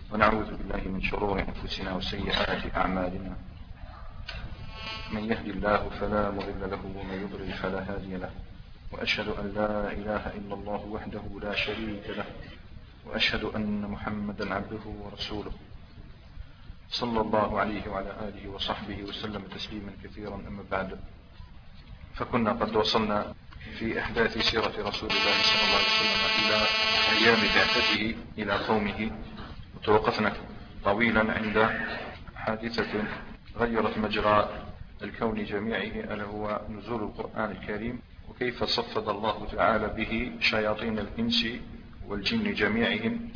ونعوذ بالله من شرور أنفسنا وسيئات أعمالنا. من يهدي الله فلا مضل له ومن يضلل فلا هادي له، وأشهد أن لا إله إلا الله وحده لا شريك له، وأشهد أن محمدا عبده ورسوله صلى الله عليه وعلى آله وصحبه وسلم تسليما كثيرا. أما بعد، فكنا قد وصلنا في أحداث سيرة رسول الله صلى الله عليه وسلم إلى أيام بعثته إلى قومه، وتوقفنا طويلا عند حادثة غيرت مجرى الكون جميعه، ألا هو نزول القرآن الكريم، وكيف صفد الله تعالى به شياطين الإنس والجن جميعهم.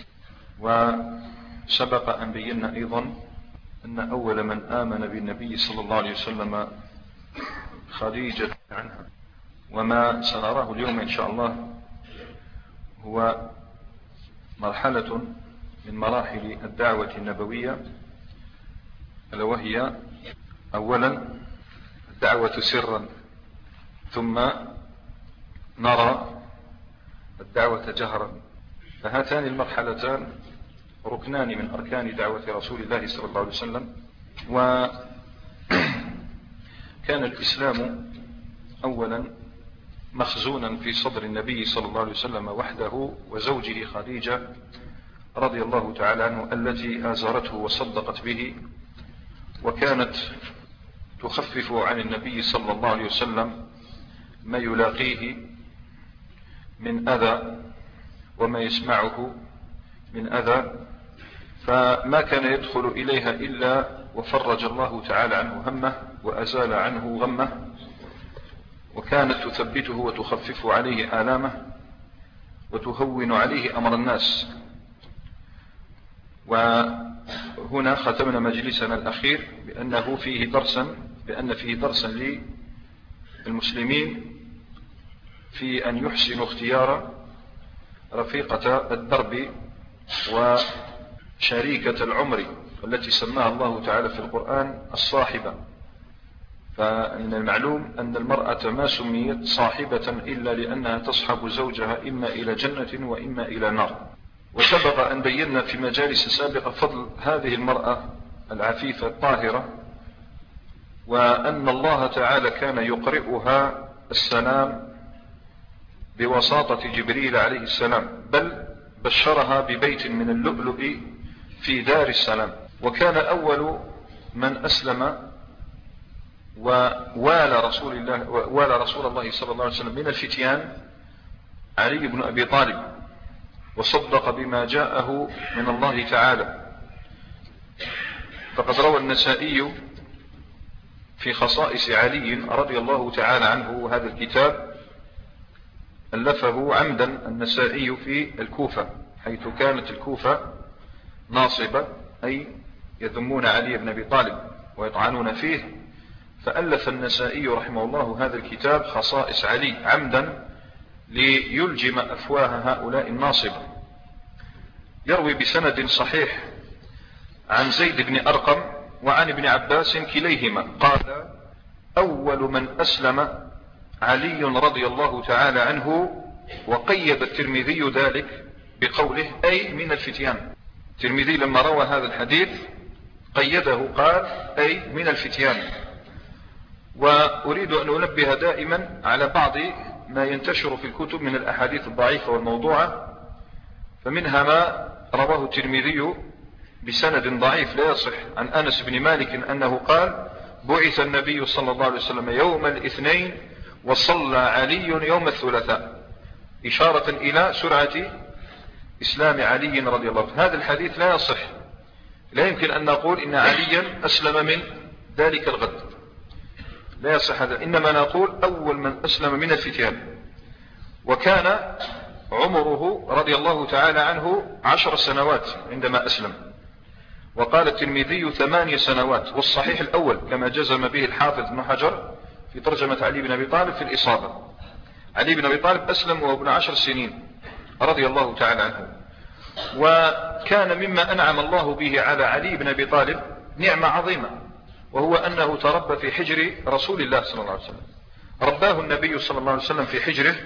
وسبق أن بينا أيضا أن أول من آمن بالنبي صلى الله عليه وسلم خديجة عنها، وما سنراه اليوم إن شاء الله هو مرحلة من مراحل الدعوة النبوية، ألا وهي أولا الدعوة سرا، ثم نرى الدعوة جهرا. فهاتان المرحلتان ركنان من أركان دعوة رسول الله صلى الله عليه وسلم. وكان الإسلام أولا مخزونا في صدر النبي صلى الله عليه وسلم وحده وزوجه خديجة رضي الله تعالى عنه، التي آزرته وصدقت به، وكانت تخفف عن النبي صلى الله عليه وسلم ما يلاقيه من أذى وما يسمعه من أذى، فما كان يدخل إليها إلا وفرج الله تعالى عنه همه وأزال عنه غمه، وكانت تثبته وتخفف عليه آلامه وتهون عليه أمر الناس. وهنا ختمنا مجلسنا الأخير بأن فيه درسا للمسلمين في أن يحسنوا اختيار رفيقة الدرب وشريكة العمر التي سماها الله تعالى في القرآن الصاحبة. فإن المعلوم أن المرأة ما سميت صاحبة إلا لأنها تصحب زوجها إما إلى جنة وإما إلى نار. وسبق أن بينا في مجالس سابقة فضل هذه المرأة العفيفة الطاهرة، وأن الله تعالى كان يقرئها السلام بواسطة جبريل عليه السلام، بل بشرها ببيت من اللؤلؤ في دار السلام. وكان أول من أسلم ووالى رسول الله صلى الله عليه وسلم من الفتيان علي بن أبي طالب، وصدق بما جاءه من الله تعالى. فقد روى النسائي في خصائص علي رضي الله تعالى عنه، هذا الكتاب ألفه عمدا النسائي في الكوفة، حيث كانت الكوفة ناصبة، أي يذمون علي بن أبي طالب ويطعنون فيه، فألف النسائي رحمه الله هذا الكتاب خصائص علي عمدا ليلجم أفواه هؤلاء الناصبة. يروي بسند صحيح عن زيد بن أرقم وعن ابن عباس كليهما قال: أول من أسلم علي رضي الله تعالى عنه. وقيد الترمذي ذلك بقوله أي من الفتيان. الترمذي لما روى هذا الحديث قيده، قال أي من الفتيان. وأريد أن أنبه دائما على بعض ما ينتشر في الكتب من الأحاديث الضعيفة والموضوعة، فمنها ما رواه الترمذي بسند ضعيف لا يصح عن أنس بن مالك أنه قال: بعث النبي صلى الله عليه وسلم يوم الاثنين وصلى علي يوم الثلاثاء، إشارة إلى سرعة إسلام علي رضي الله عنه. هذا الحديث لا يصح، لا يمكن أن نقول إن عليا أسلم من ذلك الغد، لا يصح هذا، إنما نقول أول من أسلم من الفتيان. وكان عمره رضي الله تعالى عنه 10 سنوات عندما أسلم، وقال الترمذي 8 سنوات، والصحيح الأول كما جزم به الحافظ ابن حجر في ترجمة علي بن أبي طالب في الإصابة. علي بن أبي طالب أسلم وهو ابن 10 سنين رضي الله تعالى عنه. وكان مما أنعم الله به على علي بن أبي طالب نعمة عظيمة، وهو أنه تربى في حجر رسول الله صلى الله عليه وسلم. رباه النبي صلى الله عليه وسلم في حجره،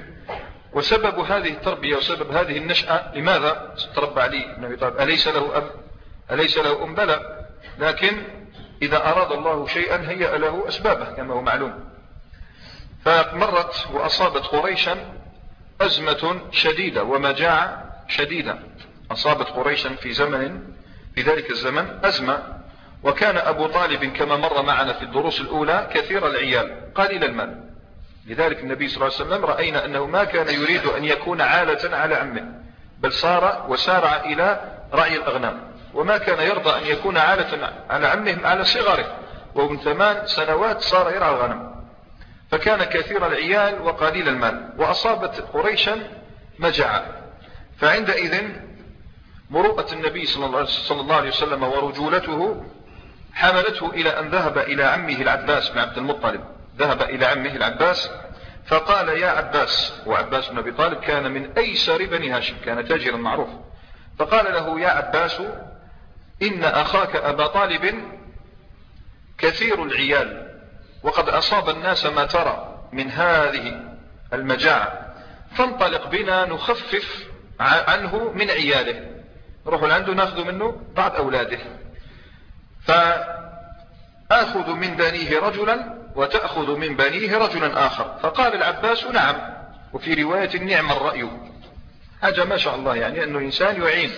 وسبب هذه التربية وسبب هذه النشأة، لماذا تربى علي بن أبي طالب؟ أليس له أب؟ أليس له بلى، لكن إذا أراد الله شيئا هيأ له أسبابه كما هو معلوم. فمرت وأصابت قريشا أزمة شديدة ومجاعة شديدة، أصابت قريشا في ذلك الزمن أزمة. وكان أبو طالب كما مر معنا في الدروس الأولى كثير العيال قليل المال، لذلك النبي صلى الله عليه وسلم رأينا أنه ما كان يريد أن يكون عالة على عمه، بل صار وسارع إلى رعي الأغنام، وما كان يرضى أن يكون عالة على عمه على صغره، ومن 8 سنوات صار يرعى الغنم، فكان كثير العيال وقليل المال. وأصابت قريشا مجاعة، فعندئذ مروءة النبي صلى الله عليه وسلم ورجولته حملته إلى أن ذهب إلى عمه العباس بن عبد المطلب، ذهب إلى عمه العباس فقال: يا عباس، وعباس بن أبي طالب كان من أيسر بني هاشم، كان تاجرا معروف، فقال له: يا عباس، إن أخاك أبا طالب كثير العيال، وقد أصاب الناس ما ترى من هذه المجاعة، فانطلق بنا نخفف عنه من عياله، نروح عنده ناخذ منه بعض أولاده، فآخذ من بنيه رجلا وتأخذ من بنيه رجلا آخر. فقال العباس: نعم. وفي رواية: نعم الرأي. حاجة ما شاء الله، يعني أنه إنسان يعين.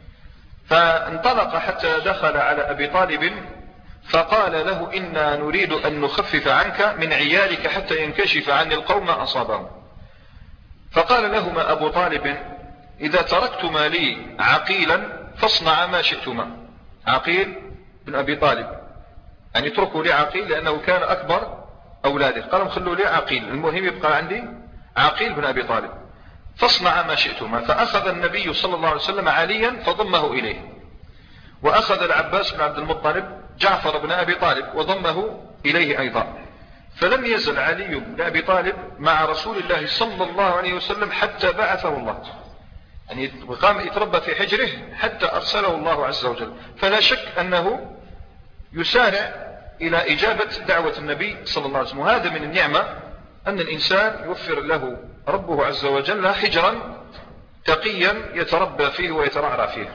فانطلق حتى دخل على أبي طالب فقال له: إنا نريد أن نخفف عنك من عيالك حتى ينكشف عن القوم ما أصابهم. فقال لهما أبو طالب: إذا تركتما لي عقيلا فاصنع ما شئتما. عقيل بن أبي طالب، يعني اتركوا لي عقيل لأنه كان أكبر أولاده، قالوا خلوا لي عقيل، المهم يبقى عندي عقيل بن أبي طالب، فاصنع ما شئتما. فأخذ النبي صلى الله عليه وسلم عليا فضمه إليه، وأخذ العباس بن عبد المطلب جعفر بن أبي طالب وضمه إليه أيضا. فلم يزل علي بن أبي طالب مع رسول الله صلى الله عليه وسلم حتى بعثه الله، يعني قام يتربى في حجره حتى أرسله الله عز وجل. فلا شك أنه يسارع إلى إجابة دعوة النبي صلى الله عليه وسلم. وهذا من النعمة أن الإنسان يوفر له ربه عز وجل حجرا تقيا يتربى فيه ويترعرع فيه.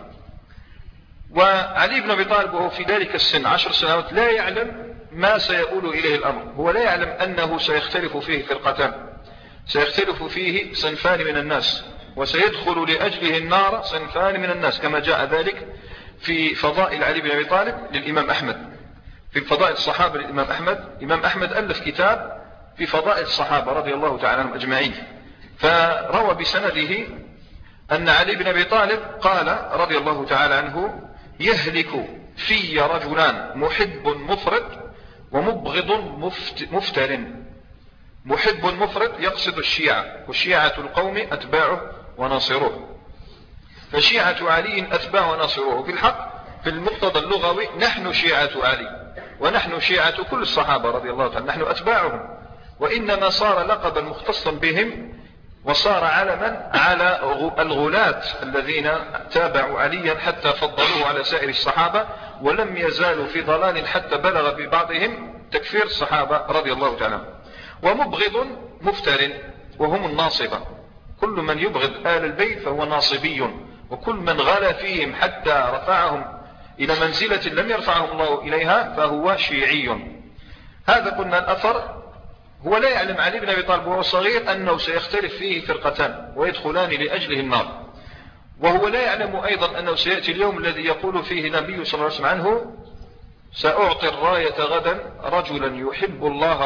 وعلي بن أبي طالب وهو في ذلك السن 10 سنوات لا يعلم ما سيؤول إليه الأمر، هو لا يعلم أنه سيختلف فيه فرقتان، سيختلف فيه صنفان من الناس، وسيدخل لأجله النار صنفان من الناس، كما جاء ذلك في فضائل علي بن أبي طالب للإمام أحمد، في فضائل الصحابة للإمام أحمد. الإمام أحمد ألف كتاب في فضائل الصحابة رضي الله تعالى عنهم أجمعين، فروى بسنده أن علي بن أبي طالب قال رضي الله تعالى عنه: يهلك في رجلان، محب مفرط ومبغض مفتر. محب مفرط يقصد الشيعة، والشيعة القوم أتباعه وناصروه، فشيعة علي أتباع وناصروه. في الحق في المقتضى اللغوي نحن شيعة علي، ونحن شيعة كل الصحابة رضي الله تعالى، نحن أتباعهم، وإنما صار لقبا مختصا بهم، وصار علما على الغلاة الذين تابعوا عليا حتى فضلوه على سائر الصحابة، ولم يزالوا في ضلال حتى بلغ ببعضهم تكفير الصحابة رضي الله تعالى. ومبغض مفتر، وهم الناصبة، كل من يبغض آل البيت فهو ناصبي، وكل من غلا فيهم حتى رفعهم إلى منزلة لم يرفعهم الله إليها فهو شيعي. هذا قلنا الأثر هو لا يعلم علي بن أبي طالب وهو صغير أنه سيختلف فيه فرقتان ويدخلان لأجله النار، وهو لا يعلم أيضا أنه سيأتي اليوم الذي يقول فيه النبي صلى الله عليه وسلم عنه: سأعطي الراية غدا رجلا يحب الله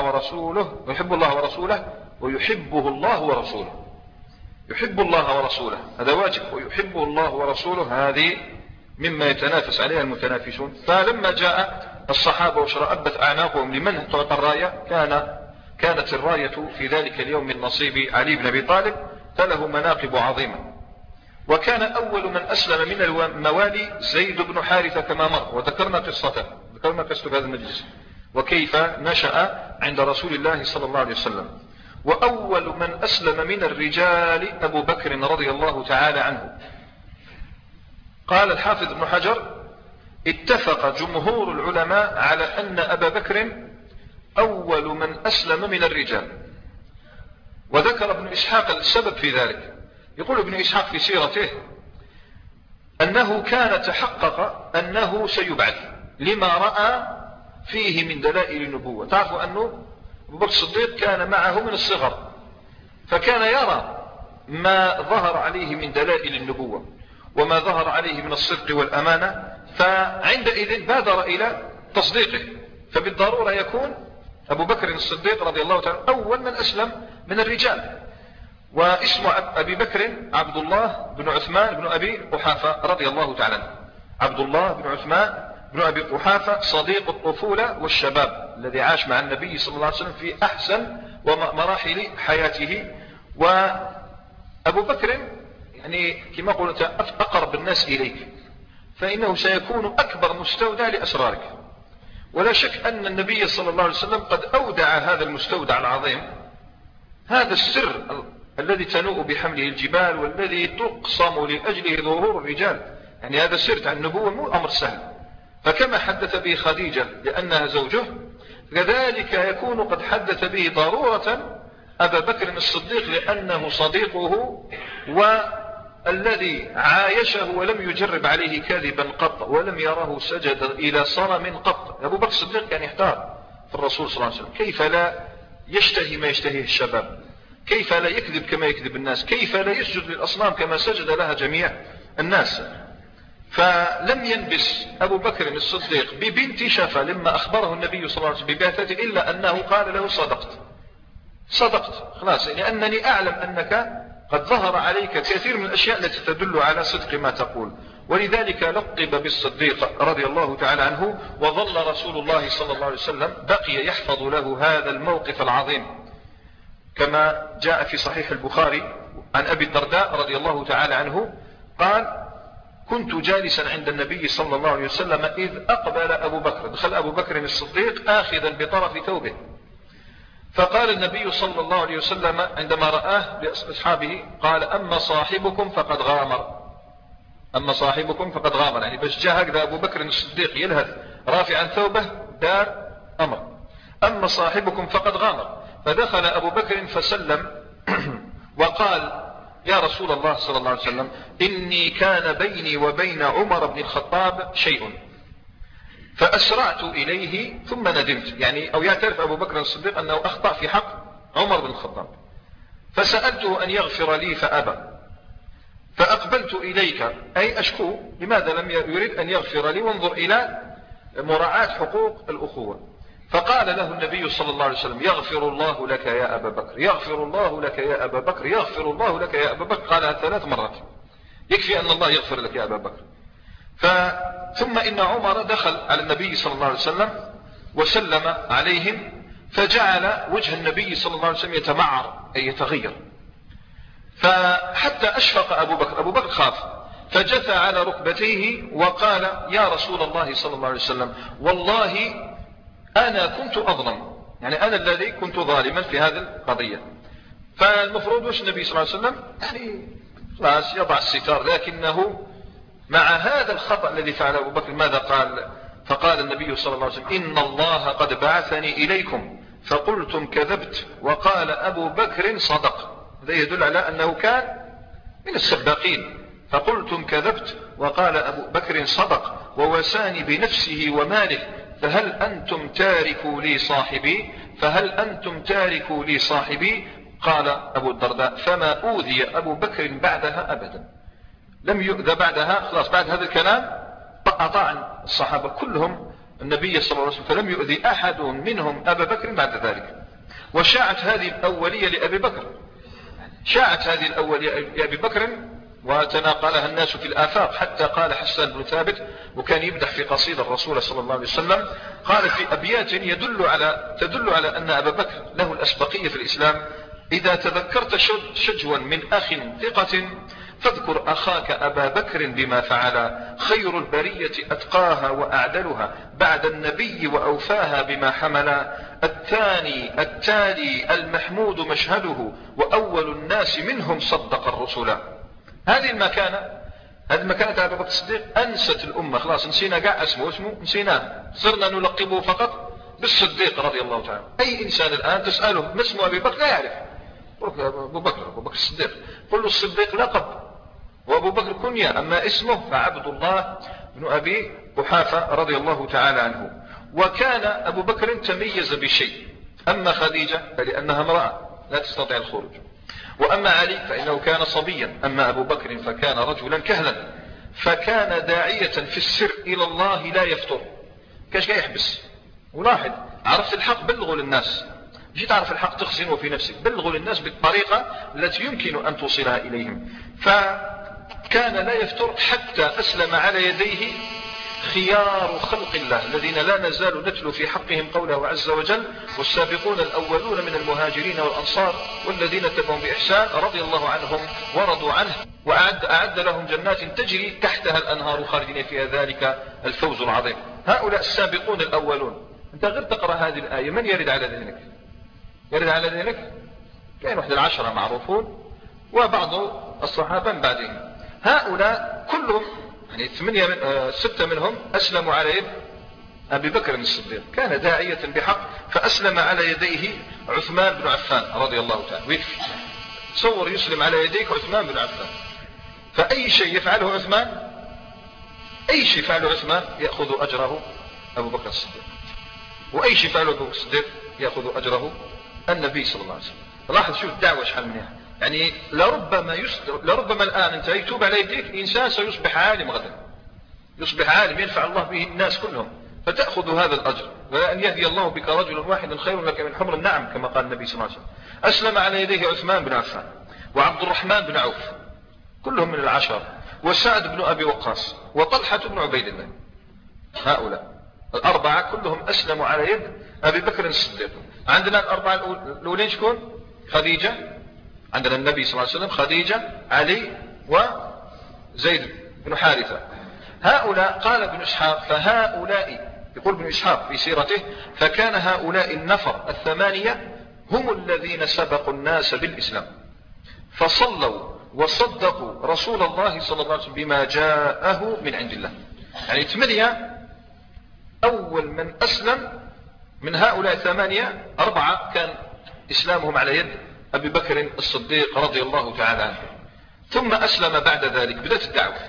ورسوله ويحبه الله ورسوله. يحب الله ورسوله هذا واجب، ويحبه الله ورسوله هذه مما يتنافس عليها المتنافسون. فلما جاء الصحابة وشرأبت أعناقهم لمن تعطى الراية كانت الراية في ذلك اليوم من نصيب علي بن أبي طالب، فله مناقب عظيمة. وكان أول من أسلم من الموالي زيد بن حارثة كما مر، وذكرنا قصته، ذكرنا قصة هذا المجلس وكيف نشأ عند رسول الله صلى الله عليه وسلم. وأول من أسلم من الرجال أبو بكر رضي الله تعالى عنه. قال الحافظ ابن حجر: اتفق جمهور العلماء على أن أبا بكر أول من أسلم من الرجال. وذكر ابن إسحاق السبب في ذلك، يقول ابن إسحاق في سيرته: أنه كان تحقق أنه سيبعث لما رأى فيه من دلائل النبوة. تعرفوا أنه أبو بكر الصديق كان معه من الصغر، فكان يرى ما ظهر عليه من دلائل النبوة وما ظهر عليه من الصدق والأمانة، فعندئذ بادر إلى تصديقه. فبالضرورة يكون أبو بكر الصديق رضي الله تعالى أول من أسلم من الرجال. واسم أبي بكر عبد الله بن عثمان بن أبي قحافة رضي الله تعالى عنه. عبد الله بن عثمان بن أبي قحافة صديق الطفولة والشباب الذي عاش مع النبي صلى الله عليه وسلم في أحسن ومراحل حياته. وأبو بكر يعني كما قلت أقرب الناس إليك، فإنه سيكون أكبر مستودع لأسرارك. ولا شك أن النبي صلى الله عليه وسلم قد أودع هذا المستودع العظيم، هذا السر الذي تنوء بحمله الجبال والذي تقسم لأجله ظهور الرجال. يعني هذا السر عن النبوة مو أمر سهل. فكما حدث به خديجة لأنها زوجه، كذلك يكون قد حدث به ضرورة أبا بكر الصديق لأنه صديقه والذي عايشه ولم يجرب عليه كذبا قط ولم يره سجد إلى صنم قط. أبو بكر الصديق كان يحتار في الرسول صلى الله عليه وسلم، كيف لا يشتهي ما يشتهيه الشباب، كيف لا يكذب كما يكذب الناس، كيف لا يسجد للأصنام كما سجد لها جميع الناس. فلم ينبس أبو بكر الصديق ببنت شفا لما أخبره النبي صلى الله عليه وسلم ببعثته إلا أنه قال له صدقت خلاص، لأنني أعلم أنك قد ظهر عليك كثير من الأشياء التي تدل على صدق ما تقول. ولذلك لقب بالصديق رضي الله تعالى عنه. وظل رسول الله صلى الله عليه وسلم بقي يحفظ له هذا الموقف العظيم، كما جاء في صحيح البخاري عن أبي الدرداء رضي الله تعالى عنه قال: كنت جالسا عند النبي صلى الله عليه وسلم إذ أقبل أبو بكر، دخل أبو بكر الصديق آخذا بطرف ثوبه، فقال النبي صلى الله عليه وسلم عندما رآه لأصحابه قال: أما صاحبكم فقد غامر. يعني باش جاء هكذا أبو بكر الصديق يلهث رافعا ثوبه دار أمر. أما صاحبكم فقد غامر. فدخل أبو بكر فسلم وقال: يا رسول الله صلى الله عليه وسلم، إني كان بيني وبين عمر بن الخطاب شيء فأسرعت إليه ثم ندمت. يعني أو يعترف أبو بكر الصديق أنه أخطأ في حق عمر بن الخطاب، فسألته أن يغفر لي فأبى، فأقبلت إليك أي أشكو لماذا لم يريد أن يغفر لي، وانظر إلى مراعاة حقوق الأخوة. فقال له النبي صلى الله عليه وسلم: يغفر الله لك يا أبا بكر، يغفر الله لك يا أبا بكر، يغفر الله لك يا أبا بكر. قالها 3 مرات، يكفي أن الله يغفر لك يا أبا بكر. ثم إن عمر دخل على النبي صلى الله عليه وسلم وسلم عليهم، فجعل وجه النبي صلى الله عليه وسلم يتمعر أي يتغير، فحتى أشفق أبو بكر خاف، فجثى على ركبتيه وقال: يا رسول الله صلى الله عليه وسلم، والله أنا كنت أظلم، يعني أنا الذي كنت ظالما في هذه القضية. فالمفروض وش النبي صلى الله عليه وسلم يعني خلاص يضع الستار، لكنه مع هذا الخطأ الذي فعله أبو بكر ماذا قال؟ فقال النبي صلى الله عليه وسلم: إن الله قد بعثني إليكم فقلتم كذبت وقال أبو بكر صدق. هذا يدل على أنه كان من السباقين. فقلتم كذبت وقال أبو بكر صدق ووساني بنفسه وماله، فهل أنتم تاركوا لي صاحبي؟ قال أبو الدرداء: فما أوذي أبو بكر بعدها أبدا، لم يؤذى بعدها، خلاص بعد هذا الكلام أطاع الصحابة كلهم النبي صلى الله عليه وسلم، فلم يؤذي أحد منهم أبا بكر بعد ذلك. وشاعت هذه الأولية لأبي بكر، لأبي بكر وتناقلها الناس في الآفاق، حتى قال حسان بن ثابت وكان يمدح في قصيدة الرسول صلى الله عليه وسلم، قال في أبيات تدل على أن أبا بكر له الأسبقية في الإسلام: إذا تذكرت شجوا من أخ ثقة فاذكر أخاك أبا بكر بما فعل، خير البرية أتقاها وأعدلها بعد النبي وأوفاها بما حمل، التالي المحمود مشهده وأول الناس منهم صدق الرسل. هذه المكانة أبا بكر الصديق أنست الأمة، خلاص نسينا قاع اسمه نسيناه، صرنا نلقبه فقط بالصديق رضي الله تعالى. أي إنسان الآن تسأله ما اسمه أبي بكر لا يعرف، أبو بكر الصديق، قل له الصديق لقب وأبو بكر كنية، أما اسمه فعبد الله بن أبي قحافة رضي الله تعالى عنه. وكان أبو بكر تميز بشيء، أما خديجة فلأنها امرأة لا تستطيع الخروج، وأما علي فإنه كان صبيا، أما أبو بكر فكان رجلا كهلا، فكان داعية في السر إلى الله لا يفتر، كاش يحبس. ولاحظ، عرفت الحق بلغوا للناس، جيت تعرف الحق تخزنه في نفسك، بلغوا للناس بالطريقة التي يمكن أن توصلها إليهم. فكان لا يفتر حتى أسلم على يديه خيار خلق الله الذين لا نزال نتلو في حقهم قوله عز وجل: والسابقون الأولون من المهاجرين والأنصار والذين تبعهم بإحسان رضي الله عنهم ورضوا عنه وأعد لهم جنات تجري تحتها الأنهار خالدين فيها ذلك الفوز العظيم. هؤلاء السابقون الأولون، أنت غير تقرأ هذه الآية من يرد على ذهنك؟ يرد على ذهنك كان 11 معروفون وبعض الصحابة من بعدهم. هؤلاء كلهم يعني 6 منهم أسلموا على يد أبي بكر الصديق، كان داعية بحق، فأسلم على يديه عثمان بن عفان رضي الله تعالى. ويكفي تصور يسلم على يديك عثمان بن عفان، فأي شيء يفعله عثمان، أي شيء يفعله عثمان يأخذ أجره أبو بكر الصديق، وأي شيء يفعله أبو بكر الصديق يأخذ أجره النبي صلى الله عليه وسلم. لاحظ شوف الدعوة شحال منها، يعني لربما الآن أنت يتوب على يديك إنسان سيصبح عالم غدا، يصبح عالم ينفع الله به الناس كلهم، فتأخذ هذا الأجر. وأن يهدي الله بك رجل واحد خير لك من حمر النعم كما قال النبي صلى الله عليه وسلم. أسلم على يديه عثمان بن عفان وعبد الرحمن بن عوف كلهم من العشر، وسعد بن أبي وقاص وطلحة بن عبيد الله. هؤلاء الأربعة كلهم أسلموا على يد أبي بكر الصديق. عندنا الأربعة الأولين شكون؟ خديجة، عندنا النبي صلى الله عليه وسلم، خديجة، علي، وزيد بن حارثة. هؤلاء قال ابن إسحاق فهؤلاء، يقول ابن إسحاق في سيرته: فكان هؤلاء النفر 8 هم الذين سبقوا الناس بالإسلام فصلوا وصدقوا رسول الله صلى الله عليه وسلم بما جاءه من عند الله. يعني 8 أول من أسلم من هؤلاء 8 4 كان إسلامهم على يد أبي بكر الصديق رضي الله تعالى عنه. ثم أسلم بعد ذلك، بدأت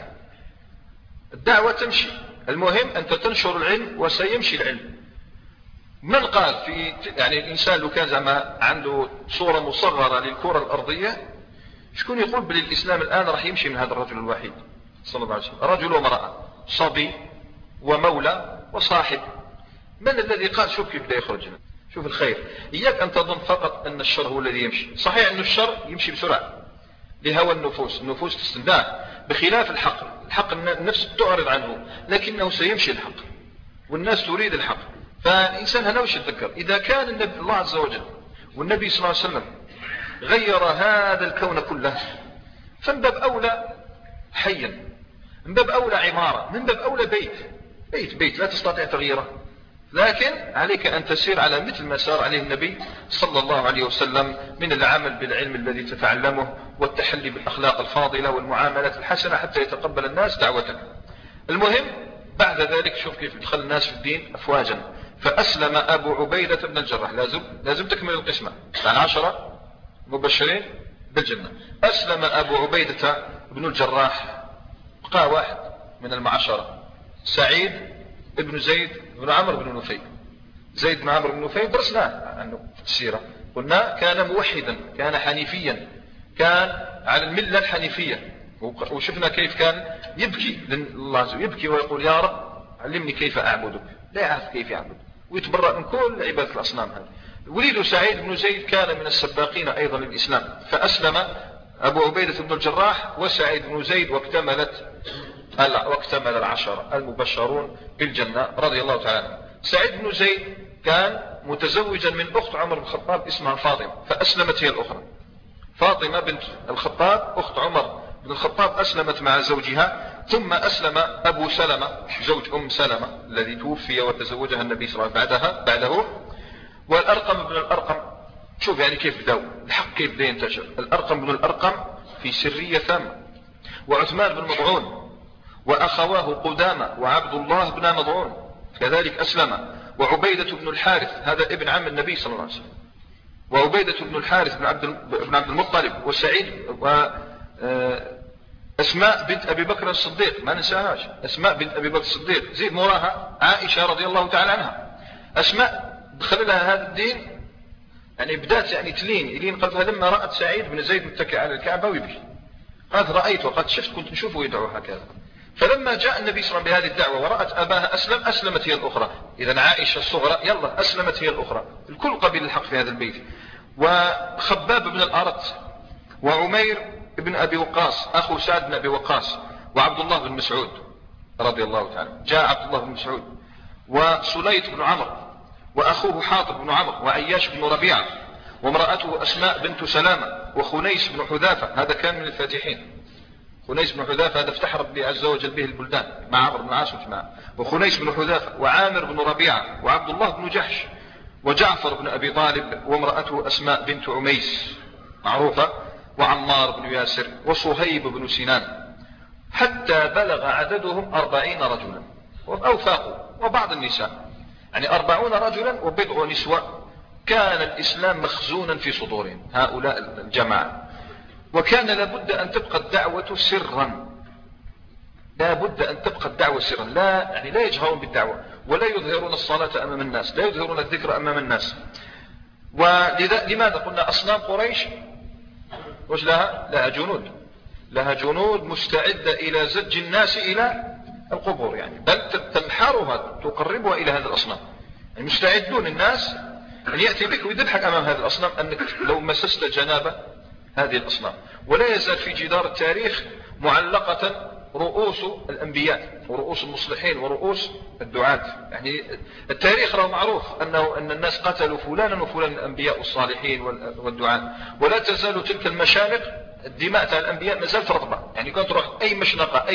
الدعوة تمشي. المهم أنت تنشر العلم وسيمشي العلم. من قال في يعني الإنسان لو كان زعما عنده صورة مصغرة للكرة الأرضية، شكون يقول بل الإسلام الآن راح يمشي من هذا الرجل الوحيد صلى الله عليه وسلم؟ رجل ومرأة، صبي ومولى وصاحب. من الذي قال شوف كيف بدا يخرج؟ شوف الخير. إياك أن تظن فقط أن الشر هو الذي يمشي. صحيح أن الشر يمشي بسرعة لهوى النفوس تستنداه، بخلاف الحق النفس تعرض عنه، لكنه سيمشي الحق والناس تريد الحق. فالإنسان هنا وش يتذكر؟ إذا كان النبي الله عز وجل والنبي صلى الله عليه وسلم غير هذا الكون كله، فمن باب أولى حيا، من باب أولى عمارة، من باب أولى بيت لا تستطيع تغييره، لكن عليك أن تسير على مثل ما سار عليه النبي صلى الله عليه وسلم من العمل بالعلم الذي تتعلمه والتحلي بالأخلاق الفاضلة والمعاملات الحسنة حتى يتقبل الناس دعوتك. المهم بعد ذلك شوف كيف دخل الناس في الدين أفواجا. فأسلم أبو عبيدة بن الجراح، لازم تكمل القسمة عن 10 مبشرين بالجنة. أسلم أبو عبيدة بن الجراح، بقى واحد من المعشرة، سعيد ابن زيد بن عمرو بن نفيل. زيد بن عمرو بن نفيل درسناه عنه في السيرة، قلنا كان موحدا، كان حنيفيا، كان على الملة الحنيفية، وشفنا كيف كان يبكي لله، يبكي ويقول يا رب علمني كيف أعبدك، لا يعرف كيف يعبد، ويتبرأ من كل عبادة الأصنام. هذا وليد سعيد بن زيد كان من السباقين أيضا للإسلام، فأسلم أبو عبيدة بن الجراح وسعيد بن زيد واكتمل 10 المبشرون بالجنة رضي الله تعالى عنه. سعيد بن زيد كان متزوجا من أخت عمر بن الخطاب اسمها فاطمة، فأسلمت هي الأخرى. فاطمة بنت الخطاب أخت عمر بن الخطاب أسلمت مع زوجها. ثم أسلم أبو سلمة زوج أم سلمة الذي توفي وتزوجها النبي صلى الله عليه وسلم بعده. والأرقم بن الأرقم، شوف يعني كيف بدأوا الحق، كيف بدا ينتشر. الأرقم بن الأرقم في سرية تامة. وعثمان بن مضعون وأخواه قدامة وعبد الله بن مضعون كذلك أسلم. وعبيدة بن الحارث هذا ابن عم النبي صلى الله عليه وسلم، وعبيدة بن الحارث بن عبد المطلب، وسعيد أسماء بنت أبي بكر الصديق ما ننساهاش، أسماء بنت أبي بكر الصديق، زيد موراها عائشة رضي الله تعالى عنها. أسماء دخل لها هذا الدين يعني بدأت يعني تلين قالت لما رأت سعيد بن زيد متكئ على الكعبة ويبكي، قالت رأيت وقد شفت كنت نشوفه يدعو هكذا. فلما جاء النبي صلى الله عليه وسلم بهذه الدعوة ورأت أباها أسلم، أسلمت هي الأخرى. إذا عائشة الصغرى يلا أسلمت هي الأخرى. الكل قبل الحق في هذا البيت. وخباب بن الأرت وعمير بن أبي وقاص أخو سعد بن أبي وقاص وعبد الله بن مسعود رضي الله تعالى، جاء عبد الله بن مسعود وسليط بن عمرو وأخوه حاطب بن عمرو وعياش بن ربيعة وامرأته أسماء بنت سلامة وخنيس بن حذافة، هذا كان من الفاتحين. خنيس بن حذافة هذا افتح ربي عز وجل به البلدان مع عمرو بن العاص وجماعة، وخنيس بن حذافة وعامر بن ربيعة وعبد الله بن جحش وجعفر بن أبي طالب وامرأته أسماء بنت عميس معروفة وعمار بن ياسر وصهيب بن سنان، حتى بلغ عددهم 40 رجلا أو فاقوا، وبعض النساء يعني 40 رجلا وبضع نسوة. كان الإسلام مخزونا في صدورهم هؤلاء الجماعة، وكان لابد أن تبقى الدعوة سرا، لابد أن تبقى الدعوة سرا، لا يجهرون بالدعوة ولا يظهرون الصلاة أمام الناس، لا يظهرون الذكر أمام الناس. ولماذا قلنا أصنام قريش وش لها جنود مستعدة إلى زج الناس إلى القبور، يعني بل تنحرها تقربها إلى هذا الأصنام. يعني مستعدون الناس أن يأتي بك ويذبحك أمام هذه الأصنام أنك لو مسست جنابه هذه الأصنام. ولا يزال في جدار التاريخ معلقة رؤوس الأنبياء ورؤوس المصلحين ورؤوس الدعاة. يعني التاريخ راه معروف أن الناس قتلوا فلانا وفلان الأنبياء والصالحين والدعاة، ولا تزال تلك المشانق الدماء تاع الأنبياء ما زالت رطبة. يعني كنت تروح أي مشنقة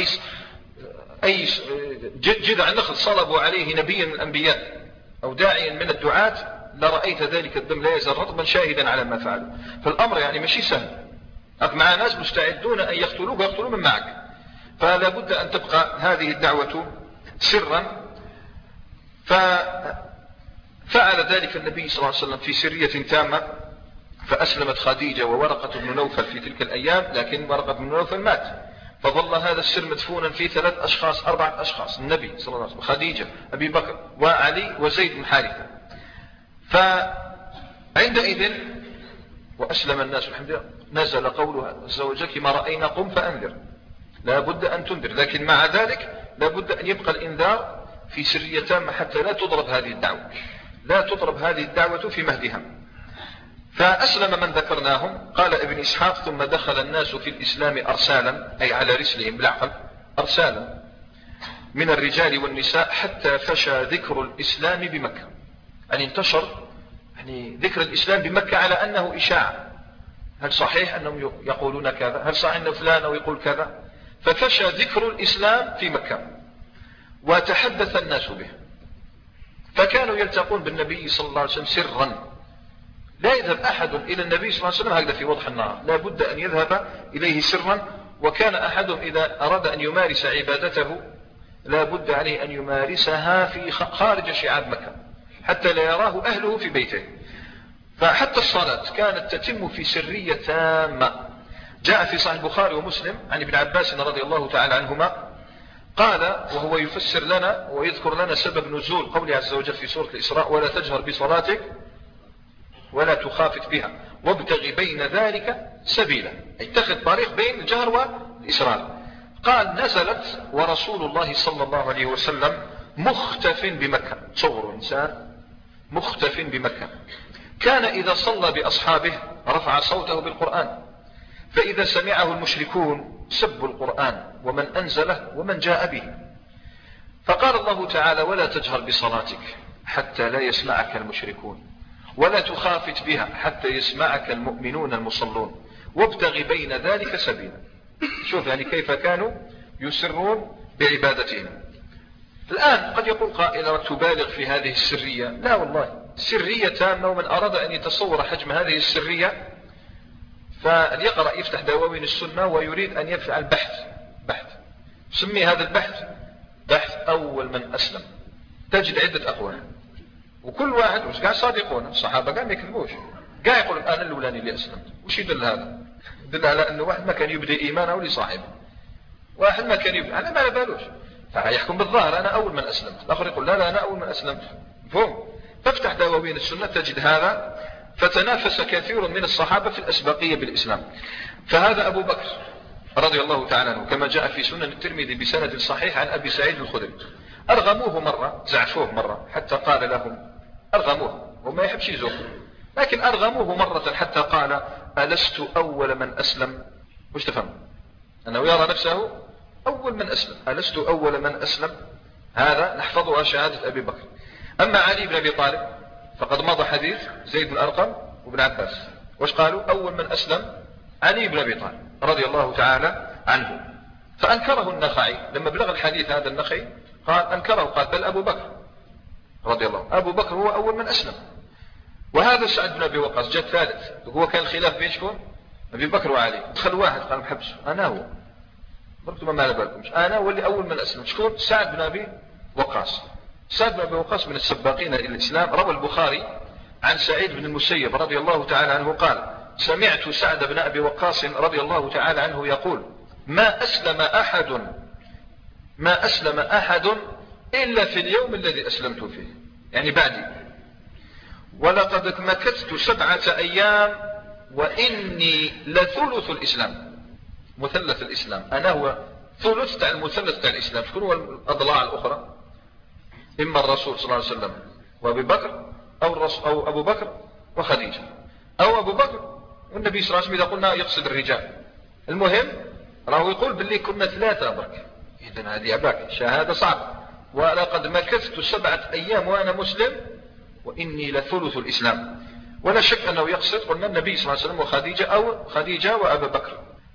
أي جذع نخل صلبوا عليه نبيا من الأنبياء أو داعيا من الدعاة لرأيت ذلك الدم لا يزال رطبا شاهدا على ما فعلوا. فالأمر يعني ماشي سهل، مع ناس مستعدون أن يقتلوك ويقتلوا من معك. فلا بد أن تبقى هذه الدعوة سرا. ففعل ذلك النبي صلى الله عليه وسلم في سرية تامة، فأسلمت خديجة وورقة بن نوفل في تلك الأيام، لكن ورقة بن نوفل مات، فظل هذا السر مدفونا في 4 أشخاص، النبي صلى الله عليه وسلم، خديجة، أبي بكر، وعلي، وزيد بن حارثة. فعندئذ وأسلم الناس الحمد لله، نزل قوله عز وجل كما رأينا قم فأنذر، لا بد أن تنذر، لكن مع ذلك لا بد أن يبقى الإنذار في سرية تامة حتى لا تضرب هذه الدعوة في مهدها. فأسلم من ذكرناهم. قال ابن إسحاق ثم دخل الناس في الإسلام أرسالا، أي على رسلهم بالعقل، أرسالا من الرجال والنساء، حتى فشى ذكر الإسلام بمكة. يعني انتشر يعني ذكر الإسلام بمكة على أنه إشاعة، هل صحيح أنهم يقولون كذا، هل صحيح أن فلان يقول كذا. ففشى ذكر الإسلام في مكة وتحدث الناس به، فكانوا يلتقون بالنبي صلى الله عليه وسلم سرا، لا يذهب أحد إلى النبي صلى الله عليه وسلم هكذا في وضح النهار، لا بد أن يذهب إليه سرا. وكان أحدهم إذا أراد أن يمارس عبادته لا بد عليه أن يمارسها في خارج شعاب مكة حتى لا يراه أهله في بيته. فحتى الصلاة كانت تتم في سرية تامة. جاء في صحيح البخاري ومسلم عن ابن عباس رضي الله تعالى عنهما قال وهو يفسر لنا ويذكر لنا سبب نزول قوله عز وجل في سورة الإسراء ولا تجهر بصلاتك ولا تخافت بها وابتغ بين ذلك سبيلا، اتخذ طريق بين الجهر والإسرار. قال نزلت ورسول الله صلى الله عليه وسلم مختف بمكة، تصوروا إنسان مختف بمكة، كان إذا صلى بأصحابه رفع صوته بالقرآن، فإذا سمعه المشركون سبوا القرآن ومن أنزله ومن جاء به. فقال الله تعالى ولا تجهر بصلاتك حتى لا يسمعك المشركون ولا تخافت بها حتى يسمعك المؤمنون المصلون وابتغ بين ذلك سبيلا. شوف يعني كيف كانوا يسرون بعبادتهم. الآن قد يقول قائل تبالغ في هذه السرية، لا والله سرية تامة، ومن أراد أن يتصور حجم هذه السرية فليقرأ يفتح دواوين السنة ويريد أن يفعل بحث سمي هذا البحث بحث أول من أسلم، تجد عدة أقوال وكل واحد وش قاعد صادقون، الصحابة قاعد ما يكذبوش، قاعد يقول أنا الأولاني اللي أسلمت. وش يدل هذا؟ يدل على أنه واحد ما كان يبدأ إيمانه لصاحبه، واحد ما كان يبقى أنا ما بالوش فيحكم بالظاهر أنا أول من أسلمت، الآخر يقول لا أنا أول من أسلمت. مفهوم؟ فافتح دواوين السنة تجد هذا. فتنافس كثير من الصحابة في الأسبقية بالإسلام. فهذا أبو بكر رضي الله تعالى عنه كما جاء في سنن الترمذي بسند صحيح عن أبي سعيد الخدري، أرغموه مرة، زعفوه مرة حتى قال لهم، أرغموه وما يحبش يزوق، لكن أرغموه مرة حتى قال ألست أول من أسلم؟ وش تفهم؟ أنه يرى نفسه أول من أسلم، ألست أول من أسلم؟ هذا نحفظها شهادة أبي بكر. أما علي بن أبي طالب فقد مضى حديث زيد بن أرقم وابن عباس، وش قالوا؟ أول من أسلم علي بن أبي طالب رضي الله تعالى عنه. فأنكره النخعي لما بلغ الحديث هذا النخعي، قال أنكره، قال بل أبو بكر رضي الله، أبو بكر هو أول من أسلم. وهذا سعد بن أبي وقاص جاء ثالث، هو كان الخلاف بين شكون؟ أبي بكر وعلي. دخل واحد قال محبش أنا هو، بركتوا ما بالكمش، أنا هو اللي أول من أسلم. شكون؟ سعد بن أبي وقاص. سعد بن أبي وقاص من السباقين إلى الإسلام. روى البخاري عن سعيد بن المسيب رضي الله تعالى عنه قال سمعت سعد بن أبي وقاص رضي الله تعالى عنه يقول ما أسلم أحد إلا في اليوم الذي أسلمت فيه، يعني بعدي، ولقد مكثت 7 أيام وإني لثلث الإسلام. مثلث الإسلام أنا هو ثلث تاع المثلث تاع الإسلام. شكون هو الأضلاع الأخرى؟ إما الرسول صلى الله عليه وسلم وأبي بكر، أو أبو بكر وخديجة، أو أبو بكر والنبي صلى الله عليه وسلم. إذا قلنا يقصد الرجال، المهم راهو يقول باللي كنا 3 برك. إذن هذه عباك شهادة صعبة. ولقد مكثت 7 أيام وأنا مسلم وإني لثلث الإسلام. ولا شك أنه يقصد قلنا النبي صلى الله عليه وسلم وخديجة، أو خديجة وأبا بكر.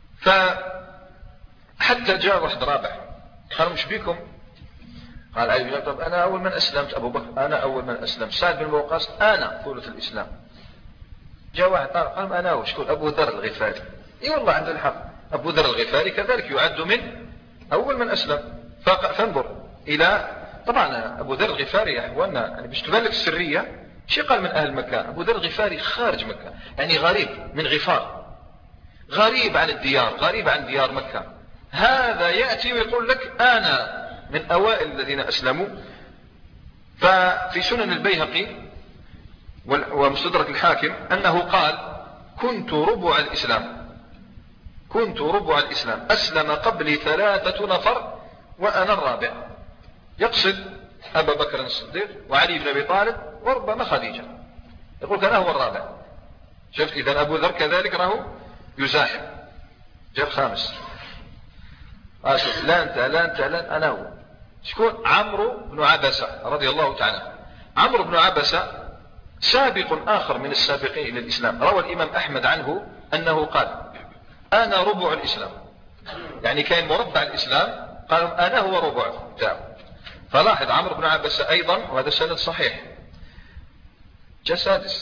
فحتى جاء واحد رابع قال مش بيكم؟ قال أيوة، طب أنا أول من أسلمت. أبو بكر أنا أول من أسلم. سعد بن وقاص أنا ثلث الإسلام. جاء واحد قال أنا وشكون؟ أبو ذر الغفاري. إي والله عنده الحق، أبو ذر الغفاري كذلك يعد من أول من أسلم. فانظر إلى، طبعا أبو ذر الغفاري يا أخواننا يعني باش تبان لك السرية، شي قال من أهل مكة. أبو ذر الغفاري خارج مكة، يعني غريب من غفار، غريب عن الديار، غريب عن ديار مكة. هذا يأتي ويقول لك أنا من أوائل الذين أسلموا. ففي سنن البيهقي ومستدرك الحاكم أنه قال كنت ربع الإسلام، أسلم قبلي 3 نفر وأنا الرابع. يقصد أبا بكر الصديق وعلي بن أبي طالب وربما خديجة، يقول كان هو الرابع. شفت؟ إذن أبو ذر كذلك راهو يزاحم، جاء الخامس. شوف، لا أنت أنا هو. شكون؟ عمرو بن عبسة رضي الله تعالى. عمرو بن عبسة سابق آخر من السابقين إلى الإسلام. روى الإمام أحمد عنه أنه قال أنا ربع الإسلام، يعني كان مربع الإسلام، قالوا أنا هو ربع جاء. فلاحظ عمرو بن عبسة أيضا، وهذا سند صحيح، جاء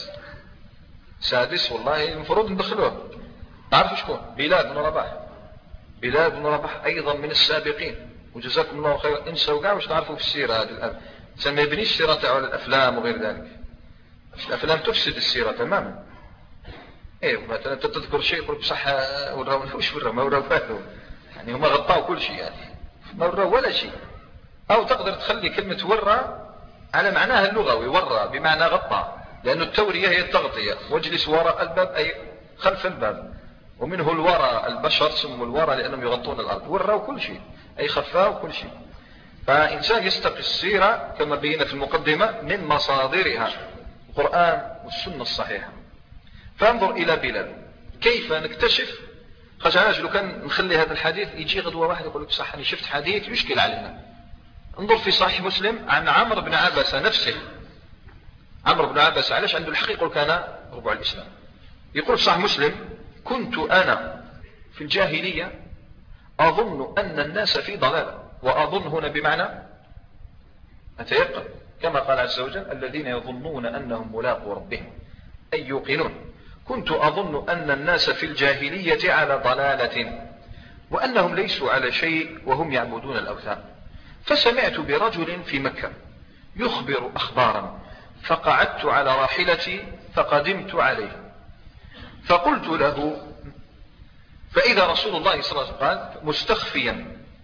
سادس والله المفروض ندخلوه. تعرفوا شكون؟ بلال بن رباح أيضا من السابقين. وجزاكم الله خير. انسوا كاع واش تعرفوا في السيرة هذه ما يبنيش السيرة تاعو على الأفلام وغير ذلك. الأفلام تفسد السيرة تماما. ايه مثلا تذكر شيء يقول بصح وراو وش ما وراو فاتوا، يعني هما غطاوا كل شيء، يعني ما وراو ولا شيء. أو تقدر تخلي كلمة ورى على معناها اللغوي، ورى بمعنى غطى، لأن التورية هي التغطية. واجلس وراء الباب أي خلف الباب، ومنه الورى، البشر سموا الورى لأنهم يغطون الأرض. وراوا كل شيء أي خفاوا كل شيء. فإنسان يستقي السيرة كما بينا في المقدمة من مصادرها، القرآن والسنة الصحيحة. فانظر إلى بلال كيف نكتشف. خشعاش لو كان نخلي هذا الحديث يجي غدوة واحد يقول لك صح أنا شفت حديث يشكل علينا. انظر في صحيح مسلم عن عمرو بن عبسة نفسه. عمرو بن عبسة علاش عنده الحقيقة يقول كان ربع الإسلام. يقول صحيح مسلم كنت أنا في الجاهلية أظن أن الناس في ضلالة. وأظن هنا بمعنى أتيقن، كما قال عز وجل الذين يظنون أنهم ملاقوا ربهم أي يوقنون. كنت أظن أن الناس في الجاهلية على ضلالة وأنهم ليسوا على شيء وهم يعبدون الأوثان. فسمعت برجل في مكة يخبر أخبارا، فقعدت على راحلتي فقدمت عليه فقلت له، فإذا رسول الله صلى الله عليه وسلم قال مستخفيا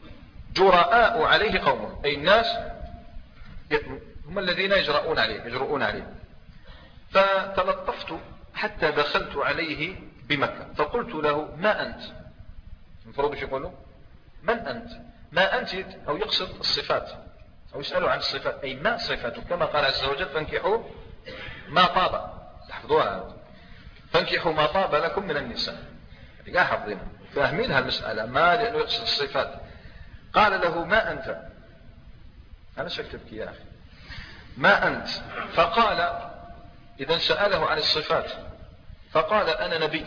جراء عليه قومه، أي الناس هم الذين يجرؤون عليه. فتلطفت حتى دخلت عليه بمكة فقلت له ما أنت، المفروض يقولوا من أنت، ما أنت، أو يقصد الصفات أو يسألوا عن الصفات، أي ما صفاتك، كما قال عز وجل فانكحوا ما طاب، تحفظوها، فانكحوا ما طاب لكم من النساء، لا حافظينها فاهمين هالمسألة، ما لأنه يقصد الصفات. قال له ما أنت، أنا شكتبك يا أخي، ما أنت، فقال إذا سأله عن الصفات فقال أنا نبي،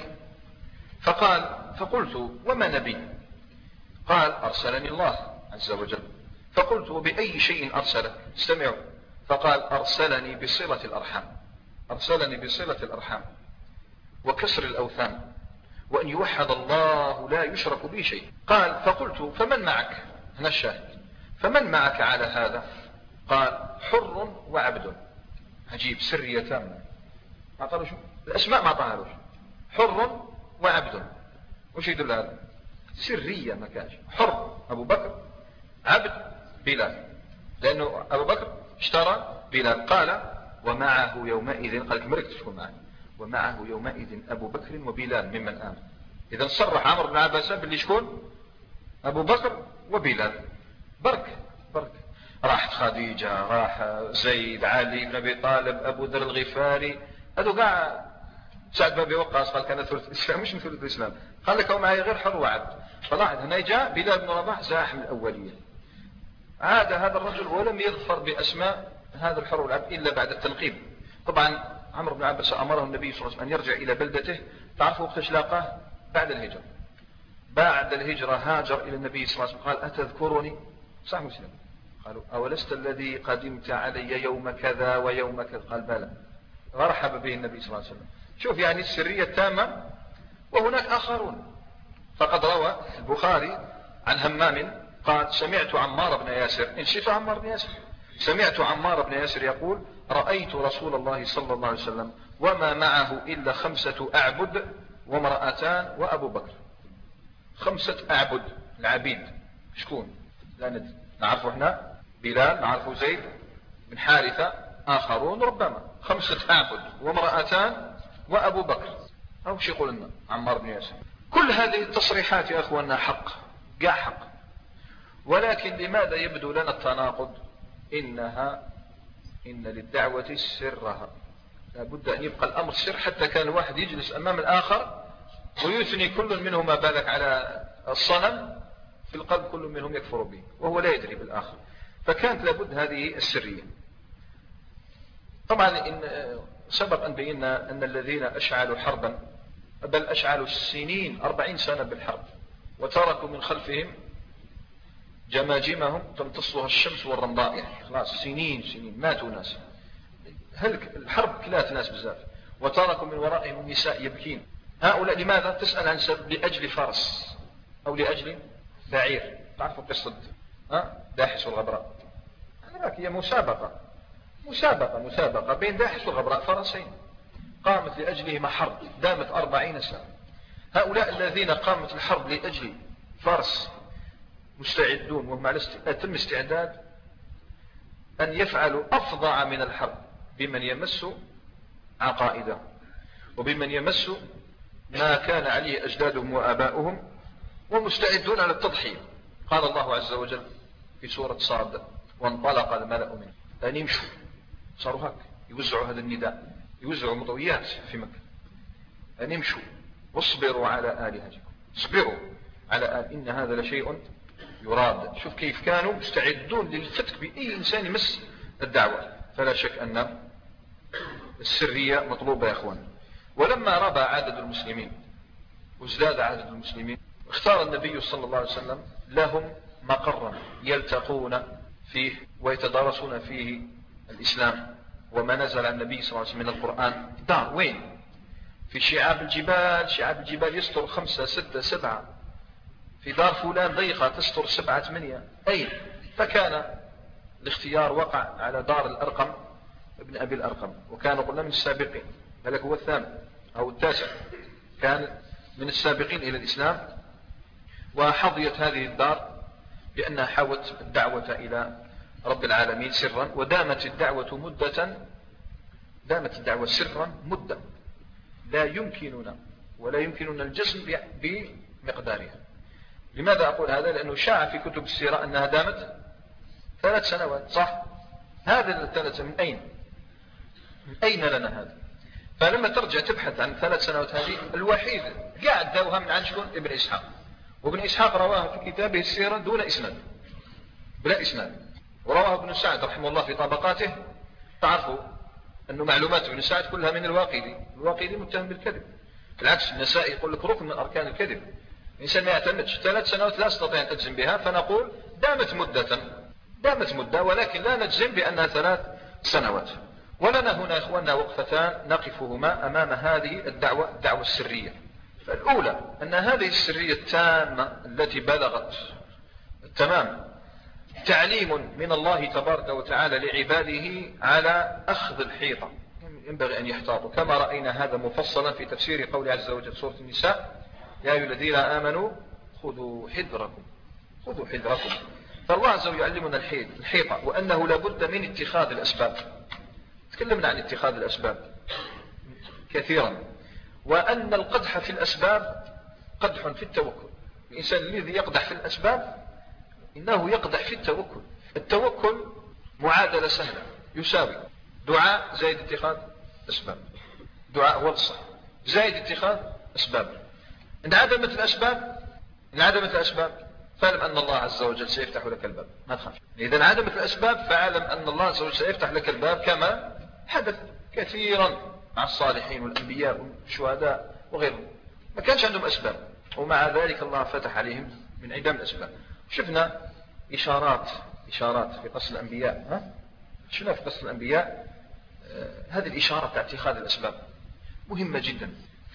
فقلت وما نبي؟ قال أرسلني الله عز وجل. فقلت وبأي شيء أرسلك؟ استمعوا، فقال أرسلني بصلة الأرحام وكسر الأوثان وأن يوحد الله لا يشرك به شيء. قال فقلت فمن معك؟ هنا الشاهد، فمن معك على هذا؟ قال حر وعبد. عجيب، سرية تامة، ما قالوش الأسماء، ما قالوش حر وعبد، وش يدل هذا؟ سرية، ما كانش حر أبو بكر، عبد بلال، لأنه أبو بكر اشترى بلال. قال ومعه يومئذ، قال مركت تكون معه، ومعه يومئذ أبو بكر وبلال ممن آمن. إذا صرح عمرو بن عباس باللي شكون أبو بكر وبلال، برك راحت خديجة، راح زيد، علي بن أبي طالب، أبو ذر الغفاري، هذو قاع سعد بن أبي وقاص قال كان ثلث الإسلام، مش من ثلث الإسلام، قال لك هو معي غير حر وعبد. فلاحظ هنا جاء بلال بن رباح زاحم الأولية، عاد هذا الرجل ولم يظفر بأسماء هذا الحر والعبد إلا بعد التنقيب. طبعا عمرو بن عباس أمره النبي صلى الله عليه وسلم أن يرجع إلى بلدته، تعرفوا وقت لاقاه؟ بعد الهجرة هاجر إلى النبي صلى الله عليه وسلم، قال أتذكرني؟ صح مسلم، قالوا أولست الذي قدمت علي يوم كذا ويوم كذا؟ قال بلى، فرحب به النبي صلى الله عليه وسلم. شوف يعني السرية التامة. وهناك آخرون، فقد روى البخاري عن همام قال سمعت عمار بن ياسر، نسيت عمار بن ياسر، سمعت عمار بن ياسر يقول رأيت رسول الله صلى الله عليه وسلم وما معه إلا 5 أعبد وامرأتان وأبو بكر. 5 أعبد، العبيد شكون؟ لا ندري، نعرفه احنا بلال، نعرفه زيد بن حارثة، آخرون ربما. 5 أعبد وامرأتان وأبو بكر، أو شي يقول لنا عمار بن ياسر. كل هذه التصريحات يا أخواننا حق، قاع حق، ولكن لماذا يبدو لنا التناقض؟ إن للدعوة سرها، لابد أن يبقى الأمر سر، حتى كان الواحد يجلس أمام الآخر ويثني كل منهم ما بالك على الصنم، في القلب كل منهم يكفر به وهو لا يدري بالآخر، فكانت لابد هذه السرية. طبعا إن سبق أن بينا أن الذين أشعلوا حربا، بل أشعلوا السنين 40 سنة بالحرب، وتركوا من خلفهم جماجمهم تمتصها الشمس والرمضاء، يعني خلاص سنين ماتوا ناس، الحرب كلات ناس بزاف، وتركوا من ورائهم النساء يبكين. هؤلاء لماذا؟ تسأل عن سبب، لأجل فرس أو لأجل بعير. تعرفوا قصة داحس والغبراء؟ هي مسابقة بين داحس والغبراء، فرسين قامت لأجلهما حرب دامت 40 سنة. هؤلاء الذين قامت الحرب لأجل فرس مستعدون وهم على أتم استعداد أن يفعلوا أفظع من الحرب بمن يمس عقائدهم وبمن يمس ما كان عليه أجدادهم وآباؤهم، ومستعدون على التضحية. قال الله عز وجل في سورة صاد وانطلق الملأ منه أن يمشوا، صاروا هك يوزعوا هذا النداء، يوزعوا مضويات في مكة، أن يمشوا واصبروا على آلهتكم، اصبروا على إن هذا لشيء يراد. شوف كيف كانوا مستعدون للفتك بأي إنسان يمس الدعوة. فلا شك أن السرية مطلوبة يا أخوان. ولما ربى عدد المسلمين وازداد عدد المسلمين، اختار النبي صلى الله عليه وسلم لهم مقرا يلتقون فيه ويتدارسون فيه الإسلام وما نزل عن النبي صلى الله عليه وسلم من القرآن. دار وين؟ في شعاب الجبال. شعاب الجبال يستر 5 6 7، في دار فلان ضيقة تستر 7 8. أين؟ فكان الاختيار وقع على دار الأرقم ابن أبي الأرقم، وكان قلنا من السابقين، بل هو الثامن أو التاسع، كان من السابقين إلى الإسلام. وحظيت هذه الدار لأنها حاولت الدعوة إلى رب العالمين سرا، ودامت الدعوة دامت الدعوة سرا مدة لا يمكننا ولا يمكننا الجزم بمقدارها. لماذا أقول هذا؟ لأنه شاع في كتب السيرة أنها دامت 3 سنوات، صح؟ هذا ال3 من أين لنا هذا؟ فلما ترجع تبحث عن 3 سنوات هذه، الوحيد قاعد داوها من عن شكون؟ ابن إسحاق، وابن إسحاق رواه في كتابه السيرة دون إسناد، بلا إسناد. ورواه ابن سعد رحمه الله في طبقاته. تعرفوا أنه معلومات ابن سعد كلها من الواقدي متهم بالكذب. بالعكس النسائي يقول لك ركن من أركان الكذب. الإنسان ما يعتمدش 3 سنوات لا أستطيع أن أجزم بها، فنقول دامت مدة ولكن لا نجزم بأنها 3 سنوات. ولنا هنا إخواننا وقفتان نقفهما أمام هذه الدعوة السرية. فالأولى أن هذه السرية التامة التي بلغت التمام تعليم من الله تبارك وتعالى لعباده على أخذ الحيطة، ينبغي أن يحتاطوا، كما رأينا هذا مفصلا في تفسير قول عز وجل سورة النساء: يا أيها الذين آمنوا خذوا حذركم. فالله عز وجل يعلمنا الحيطة، وأنه لابد من اتخاذ الأسباب. تكلمنا عن اتخاذ الأسباب كثيرا، وأن القدح في الأسباب قدح في التوكل. الإنسان الذي يقدح في الأسباب إنه يقدح في التوكل. التوكل معادلة سهلة، يساوي دعاء زائد اتخاذ أسباب، دعاء والصح زائد اتخاذ أسباب. إن عدمت الأسباب فاعلم أن الله عز وجل سيفتح لك الباب، ما تخاف. إذا عدمت الأسباب فاعلم أن الله عز وجل سيفتح لك الباب، كما حدث كثيرا مع الصالحين والأنبياء والشهداء وغيرهم، ما كانش عندهم أسباب ومع ذلك الله فتح عليهم من عدم الأسباب. شفنا إشارات في قصة الأنبياء، شفنا في قصة الأنبياء هذه الإشارة بتاع اتخاذ الأسباب مهمة جدا.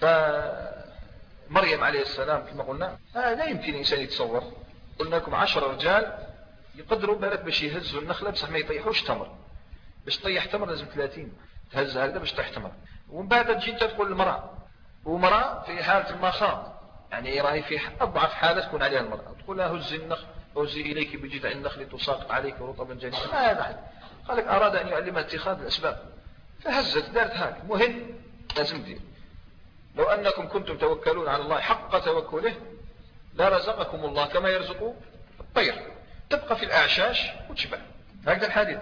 فمريم عليه السلام كما قلنا لا يمكن إنسان يتصور، قلنا لكم 10 رجال يقدروا بالك باش يهزوا النخلة بصح ما يطيحوش تمر. باش تطيح تمر لازم 30 تهز هكذا باش تطيح تمر. ومن بعد تجي تقول المرأة، ومرأة في حالة المخاض، يعني راهي في أضعف حالة تكون عليها المرأة، تقول لها هزي النخل، هزي إليك بجذع النخل تساقط عليك رطبا جنيا. ما هذا حد قال لك أراد أن يعلمها اتخاذ الأسباب، فهزت دارت هاك. مهم لازم دير. لو أنكم كنتم توكلون على الله حق توكله لرزقكم الله كما يرزق الطير، تبقى في الأعشاش وتشبع. هكذا الحديث.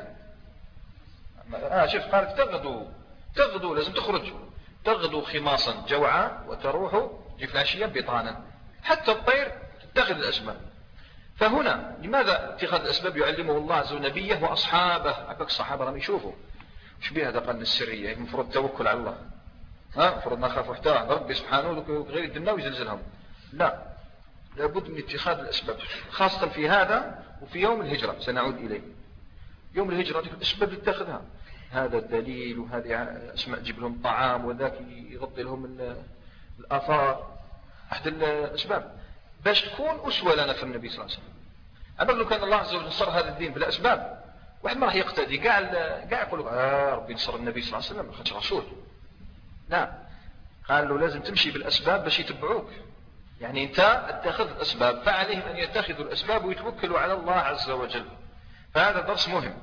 شوف قالت تغدو لازم تخرج، تغدو خماصا جوعا وتروح في العشية بطانا. حتى الطير تتخذ الأسباب. فهنا لماذا اتخاذ الأسباب يعلمه الله عز وجل نبيه وأصحابه؟ عباك الصحابة راهم يشوفوا وش بها هذا قال السرية، المفروض التوكل على الله، المفروض ما خافوا حتى ربي سبحانه غير يدنا ويزلزلهم. لا، لابد من اتخاذ الأسباب، خاصة في هذا وفي يوم الهجرة سنعود إليه. يوم الهجرة الأسباب تتخذها، هذا الدليل وهذه أسماء تجيب لهم طعام وذاك يغطي لهم الآثار، أحد الأسباب باش تكون أسوة لنا في النبي صلى الله عليه وسلم. أما لو كان الله عز وجل نصر هذا الدين بلا أسباب، واحد ما راح يقتدي قاع يقول ربي نصر النبي صلى الله عليه وسلم خاطر رسول. لا، قال له لازم تمشي بالأسباب باش يتبعوك. يعني أنت اتخذ الأسباب فعليهم أن يتخذوا الأسباب ويتوكلوا على الله عز وجل. فهذا درس مهم.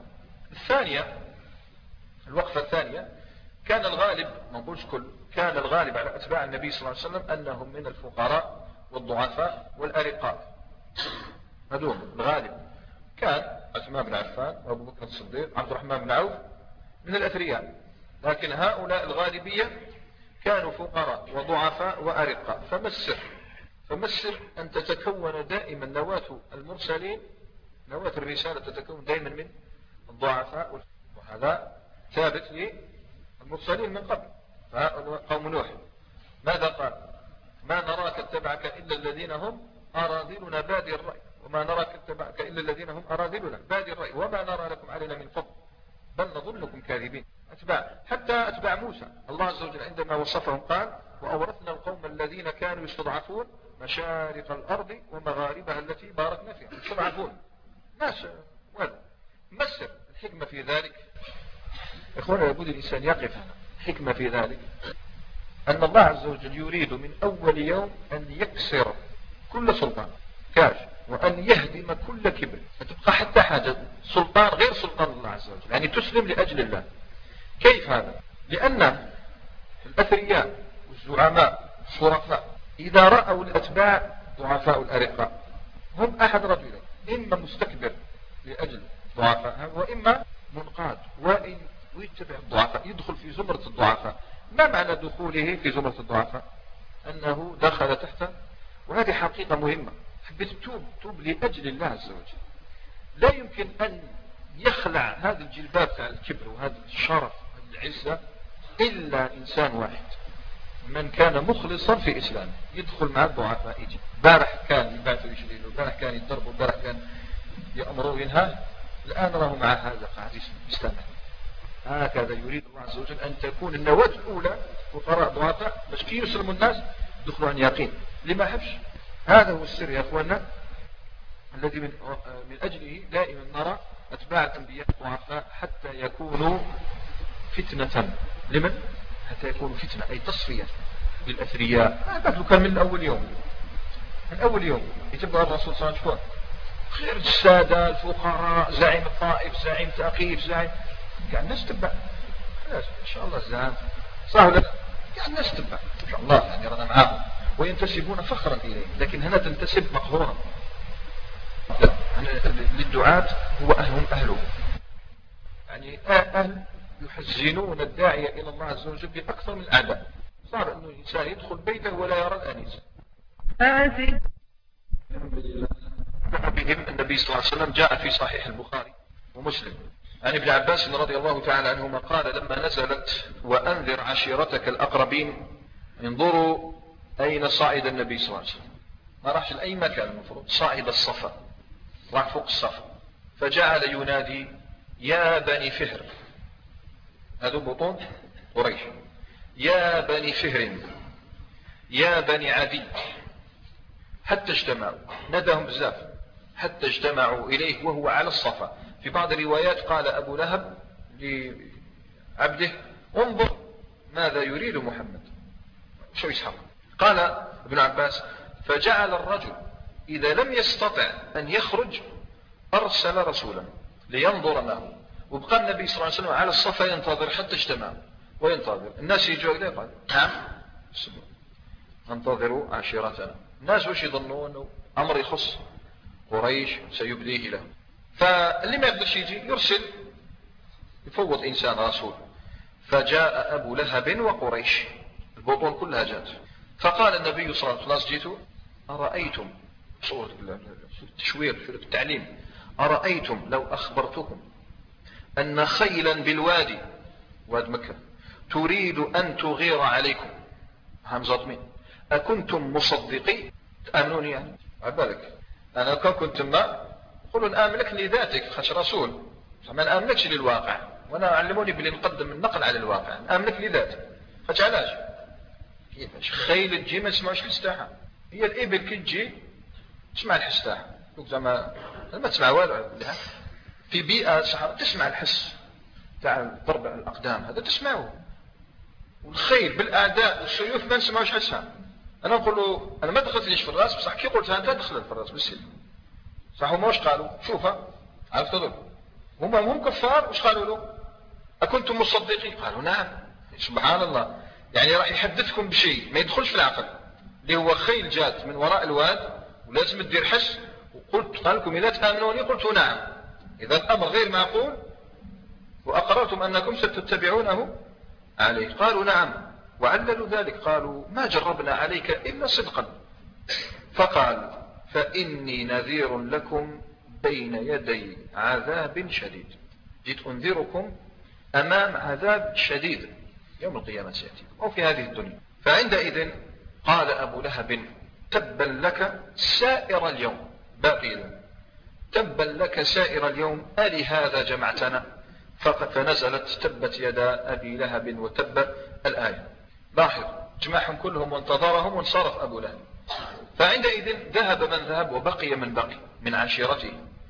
الوقفة الثانية، كان الغالب، ما نقولش كل، كان الغالب على أتباع النبي صلى الله عليه وسلم أنهم من الفقراء والضعفاء والأرقاء. هذول الغالب. كان عثمان بن عفان وأبو بكر الصديق عبد الرحمن بن عوف من الأثرياء، لكن هؤلاء الغالبية كانوا فقراء وضعفاء وأرقاء. فما السر أن تتكون دائما نواة المرسلين، نواة الرسالة تتكون دائما من الضعفاء، وهذا ثابت للمرسلين من قبل. قوم نوح ماذا قال؟ ما نراك اتبعك إلا الذين هم أراذلنا بادي الرأي، وما نراك اتبعك إلا الذين هم أراذلنا بادي الرأي وما نرى لكم علينا من فضل بل نظنكم كاذبين. حتى أتباع موسى الله عز وجل عندما وصفهم قال: وأورثنا القوم الذين كانوا يستضعفون مشارق الأرض ومغاربها التي باركنا فيها. يستضعفون ناس. ما السر؟ الحكمة في ذلك إخوانا لابد الإنسان يقف. الحكمة في ذلك أن الله عز وجل يريد من أول يوم أن يكسر كل سلطان كاش وأن يهدم كل كبر، فتبقى حتى حاجة سلطان غير سلطان الله عز وجل، يعني تسلم لأجل الله. كيف هذا؟ لأن الأثرياء والزعماء الشرفاء إذا رأوا الأتباع ضعفاء الأرقاء هم أحد رجلين، إما مستكبر لأجل ضعفاء وإما منقاد ويتبع الضعفاء، يدخل في زمرة الضعفاء. ما معنى دخوله في زمرة الضعفاء؟ أنه دخل تحت، وهذه حقيقة مهمة. حبيت توب لأجل الله عز وجل. لا يمكن أن يخلع هذا الجلباب تاع الكبر وهذا الشرف والعزة إلا إنسان واحد، من كان مخلصا في إسلامه يدخل مع الضعفاء. يجي بارح كان يبعثوا يشريله، بارح كان يضربوا، بارح كان يأمروا وينهى، الآن راه مع هذا قاعد يستمع. هكذا يريد الله عز وجل أن تكون النواة الأولى فقراء ضعفاء، باش كي يسلموا الناس يدخلوا عن يقين. لما حبش؟ هذا هو السر يا أخوانا الذي من أجله دائما نرى أتباع الأنبياء ضعفاء حتى يكونوا فتنة. لمن؟ حتى يكونوا فتنة، أي تصفية للأثرياء. هذا كان من أول يوم، من أول يوم يتبع الرسول صلى الله عليه وسلم خير السادة الفقراء، زعيم الطائف، زعيم ثقيف، زعيم، يعني الناس تبع. خلاص إن شاء الله الزعام صح ولا لا؟ يعني الناس تبع إن شاء الله، يعني رانا معاهم وينتسبون فخرا إليه. لكن هنا تنتسب مقهورا. للدعاة هو أهله، يعني أهل يحزنون الداعية إلى الله عز وجل بأكثر من الأعداء. صار أنه الإنسان يدخل بيته ولا يرى الآنسة. بهم النبي صلى الله عليه وسلم جاء في صحيح البخاري ومسلم عن ابن عباس رضي الله تعالى عنهما قال لما نزلت وأنذر عشيرتك الأقربين، انظروا أين صعد النبي صلى الله عليه وسلم. ما راحش لأي مكان، المفروض صعد الصفا، راح فوق الصفا، فجعل ينادي يا بني فهر، هذو بطون قريش، يا بني فهر يا بني عدي، حتى اجتمعوا، نداهم بزاف حتى اجتمعوا إليه وهو على الصفا. في بعض الروايات قال أبو لهب لعبده انظر ماذا يريد محمد، شو يسحر. قال ابن عباس فجعل الرجل إذا لم يستطع أن يخرج أرسل رسولا لينظر ما هو، وبقى النبي صلى الله عليه وسلم على الصفا ينتظر حتى اجتمعوا وينتظر. الناس يجوا إليه قال نعم انتظروا عشيرتنا. الناس وش يظنون؟ أمر يخص قريش سيبديه له. فاللي ما يقدرش يجي يرسل، يفوض إنسان رسول. فجاء أبو لهب وقريش، البطون كلها جات. فقال النبي صلى الله عليه وسلم جئت أرأيتم، صورة التشوير في التعليم، أرأيتم لو أخبرتكم أن خيلا بالوادي، واد مكة، تريد أن تغير عليكم، همزة مين، أكنتم مصدقين تأمنوني؟ يعني عبالك أنا كنت ما قلوا نآمنك لذاتك خش رسول، ما نآمنكش للواقع، وأنا علموني بلي نقدم النقل على الواقع، نآمنك لذاتك. خش علاش؟ كيفاش خيل تجي ما تسمعش الحستاحة؟ هي الإبل كي تجي تسمع الحستاحة، ما تسمع والو. في بيئة صحراء تسمع الحس تاع ضرب الأقدام، هذا تسمعه. والخيل بالأعداء والسيوف ما نسمعوش حسها. أنا نقول له أنا ما دخلتليش في الرأس، بصح كي قلت أنت دخلت في الرأس بالسلم. صح هما واش قالوا؟ شوفها عرفت تظل هم كفار. واش قالوا له؟ أكنتم مصدقين؟ قالوا نعم. سبحان الله، يعني راح يحدثكم بشيء ما يدخلش في العقل، اللي هو خيل جات من وراء الواد ولازم تدير حس، وقلت قال لكم إذا تآمنوني؟ قلت نعم. إذا الأمر غير معقول وأقررتم أنكم ستتبعونه عليه. قالوا نعم، وعللوا ذلك قالوا ما جربنا عليك إلا صدقا. فقال فإني نذير لكم بين يدي عذاب شديد، جئت أنذركم أمام عذاب شديد يوم القيامة سيأتي أو في هذه الدنيا. فعندئذ قال أبو لهب تبا لك سائر اليوم، باقي تبا لك سائر اليوم، ألهذا جمعتنا؟ فنزلت تبت يدا أبي لهب وتب الآية. لاحظ جمعهم كلهم وانتظرهم وانصرف أبو لهب. فعندئذ ذهب من ذهب وبقي من بقي من عشيرته.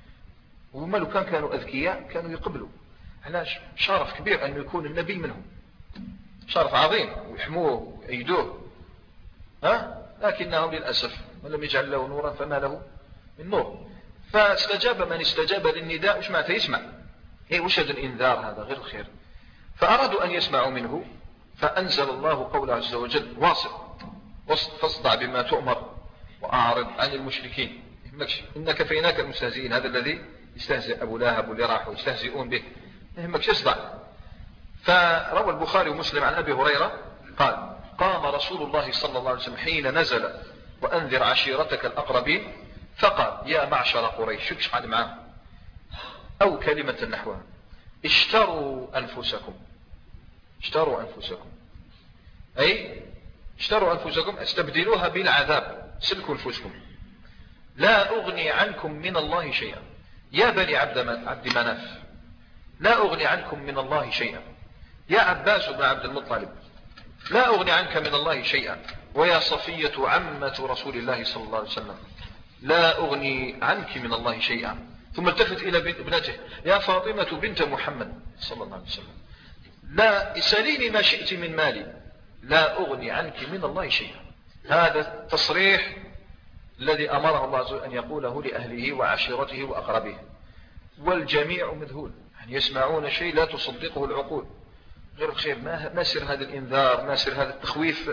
وهم لو كانوا أذكياء كانوا يقبلوا، علاش؟ شرف كبير أن يكون النبي منهم، شرف عظيم، ويحموه ويأيدوه. لكنهم للأسف من لم يجعل له نورا فما له من نور. فاستجاب من استجاب للنداء. وش معنى يسمع؟ وش هذا الإنذار؟ هذا غير الخير. فأرادوا أن يسمعوا منه، فأنزل الله قوله عز وجل: فاصدع بما تؤمر وأعرض عن المشركين إن كفيناك المستهزئين. هذا الذي يستهزئ أبو لهب واللي راحوا يستهزئون به، يهمك اصدع. فروى البخاري ومسلم عن أبي هريرة قال: قام رسول الله صلى الله عليه وسلم حين نزل وأنذر عشيرتك الأقربين فقال: يا معشر قريش، شو قال معاه؟ أو كلمة نحوها: اشتروا أنفسكم. أي اشتروا أنفسكم، استبدلوها بالعذاب، سلكوا أنفسكم. لا أغني عنكم من الله شيئا. يا بني عبد مناف، لا أغني عنكم من الله شيئا. يا عباس بن عبد المطلب، لا أغني عنك من الله شيئا. ويا صفية عمة رسول الله صلى الله عليه وسلم، لا أغني عنك من الله شيئا. ثم التفت إلى ابنته: يا فاطمة بنت محمد صلى الله عليه وسلم، لا سليني ما شئت من مالي، لا أغني عنك من الله شيئا. هذا التصريح الذي أمره الله عز وجل أن يقوله لأهله وعشيرته وأقربه، والجميع مذهول، يعني يسمعون شيء لا تصدقه العقول. غير الخير، ما سر هذا الإنذار، ما سر هذا التخويف.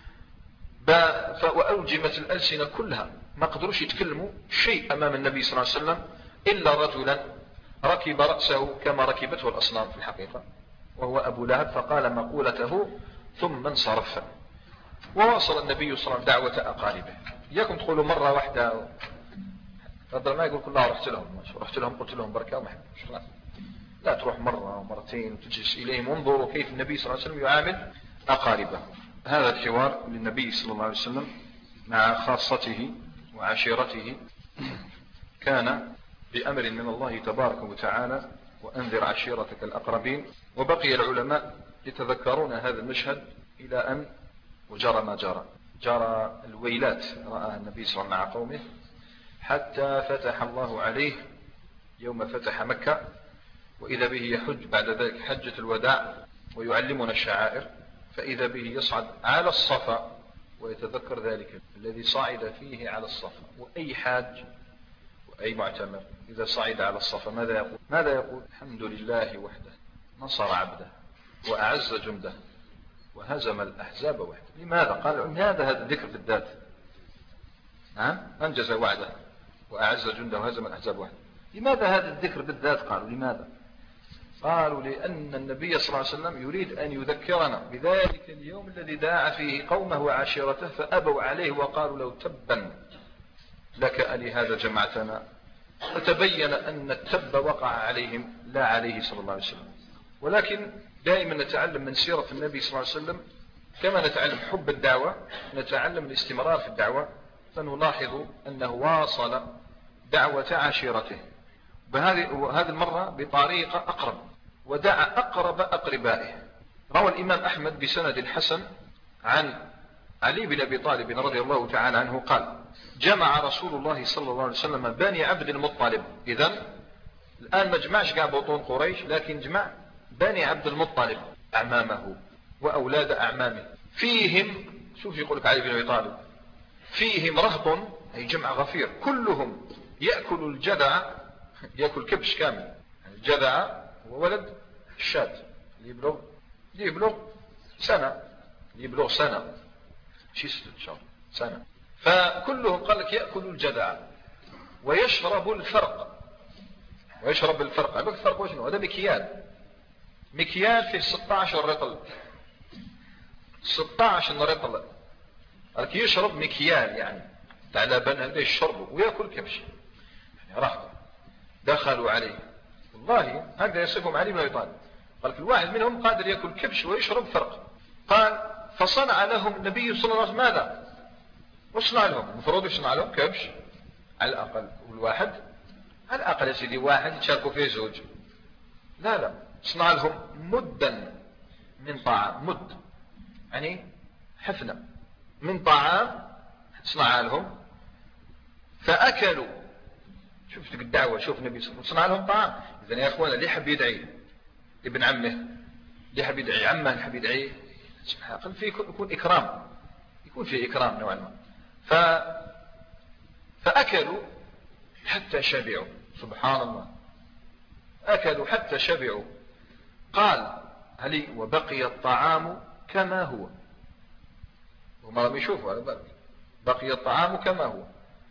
وأوجمت الألسنة كلها، ما قدروش يتكلموا شيء أمام النبي صلى الله عليه وسلم إلا رجلا ركب رأسه كما ركبته الأصنام في الحقيقة، وهو أبو لهب، فقال مقولته ثم انصرف. وواصل النبي صلى الله عليه وسلم دعوة أقاربه. إياكم تقولوا مرة واحدة فضل ما يقول كلها رحت لهم قلت لهم بركة وما حبش. لا، تروح مرة ومرتين وتجلس إليهم وانظروا كيف النبي صلى الله عليه وسلم يعامل أقاربه. هذا الحوار للنبي صلى الله عليه وسلم مع خاصته وعشيرته كان بأمر من الله تبارك وتعالى: وأنذر عشيرتك الأقربين. وبقي العلماء يتذكرون هذا المشهد إلى أن وجرى ما جرى الويلات رآها النبي صلى الله عليه وسلم مع قومه، حتى فتح الله عليه يوم فتح مكة، وإذا به يحج بعد ذلك حجة الوداع ويعلمنا الشعائر، فإذا به يصعد على الصفا ويتذكر ذلك الذي صعد فيه على الصفا. وأي حاج وأي معتمر إذا صعد على الصفا ماذا يقول؟ الحمد لله وحده، نصر عبده وأعز جنده وهزم الأحزاب وحده. لماذا؟ قال هذا الذكر بالذات أنجز وعده وأعز جنده وهزم الأحزاب وحده. لماذا هذا الذكر بالذات؟ قالوا لماذا؟ قالوا لأن النبي صلى الله عليه وسلم يريد أن يذكرنا بذلك اليوم الذي داع فيه قومه وعشيرته فأبوا عليه وقالوا: لو تبا لك ألهذا جمعتنا. فتبين أن التب وقع عليهم لا عليه صلى الله عليه وسلم. ولكن دائما نتعلم من سيرة النبي صلى الله عليه وسلم، كما نتعلم حب الدعوة نتعلم الاستمرار في الدعوة، فنلاحظ أنه واصل دعوة عشيرته وهذه المرة بطريقة أقرب، ودعا أقرب أقربائه. روى الإمام أحمد بسند حسن عن علي بن أبي طالب رضي الله تعالى عنه قال: جمع رسول الله صلى الله عليه وسلم بني عبد المطلب. إذن الآن ما جمعش قاع بطون قريش، لكن جمع بني عبد المطلب، أعمامه وأولاد أعمامه. فيهم، شوف يقول لك علي بن أبي طالب، فيهم رهط، أي جمع غفير، كلهم يأكل الجذع، يأكل كبش كامل. الجذع هو ولد الشاة اللي يبلغ سنة شي 6 شهور سنة. فكلهم قال لك يأكل الجذع ويشرب الفرق. هذا الفرق وشنو؟ هذا مكيال فيه 16 رطل، 16 رطل. قال لك يشرب مكيال، يعني تاع لبن هذا يشربه ويأكل كبش. يعني راح دخلوا عليه، والله هكذا يصفهم علي بن أبي طالب. قال لك الواحد منهم قادر يأكل كبش ويشرب فرق. قال: فصنع لهم النبي صلى الله عليه وسلم ماذا؟ وصنع لهم، المفروض يصنع لهم كبش على الأقل، والواحد على الأقل يا سيدي واحد يتشاركوا فيه زوج. لا، صنع لهم مدا من طعام، مد يعني حفنة من طعام صنع لهم فأكلوا. شوف الدعوة، شوف النبي صلى الله عليه وسلم صنع لهم طعام. إذن يا أخوانا اللي يحب يدعي ابن عمه، اللي يحب يدعي عمه، اللي يحب يدعي سبحان الله، يكون فيه إكرام نوعا ما. فأكلوا حتى شبعوا. سبحان الله، أكلوا حتى شبعوا. قال هل وبقي الطعام كما هو، وما لم يشوفوا على بالك، بقي الطعام كما هو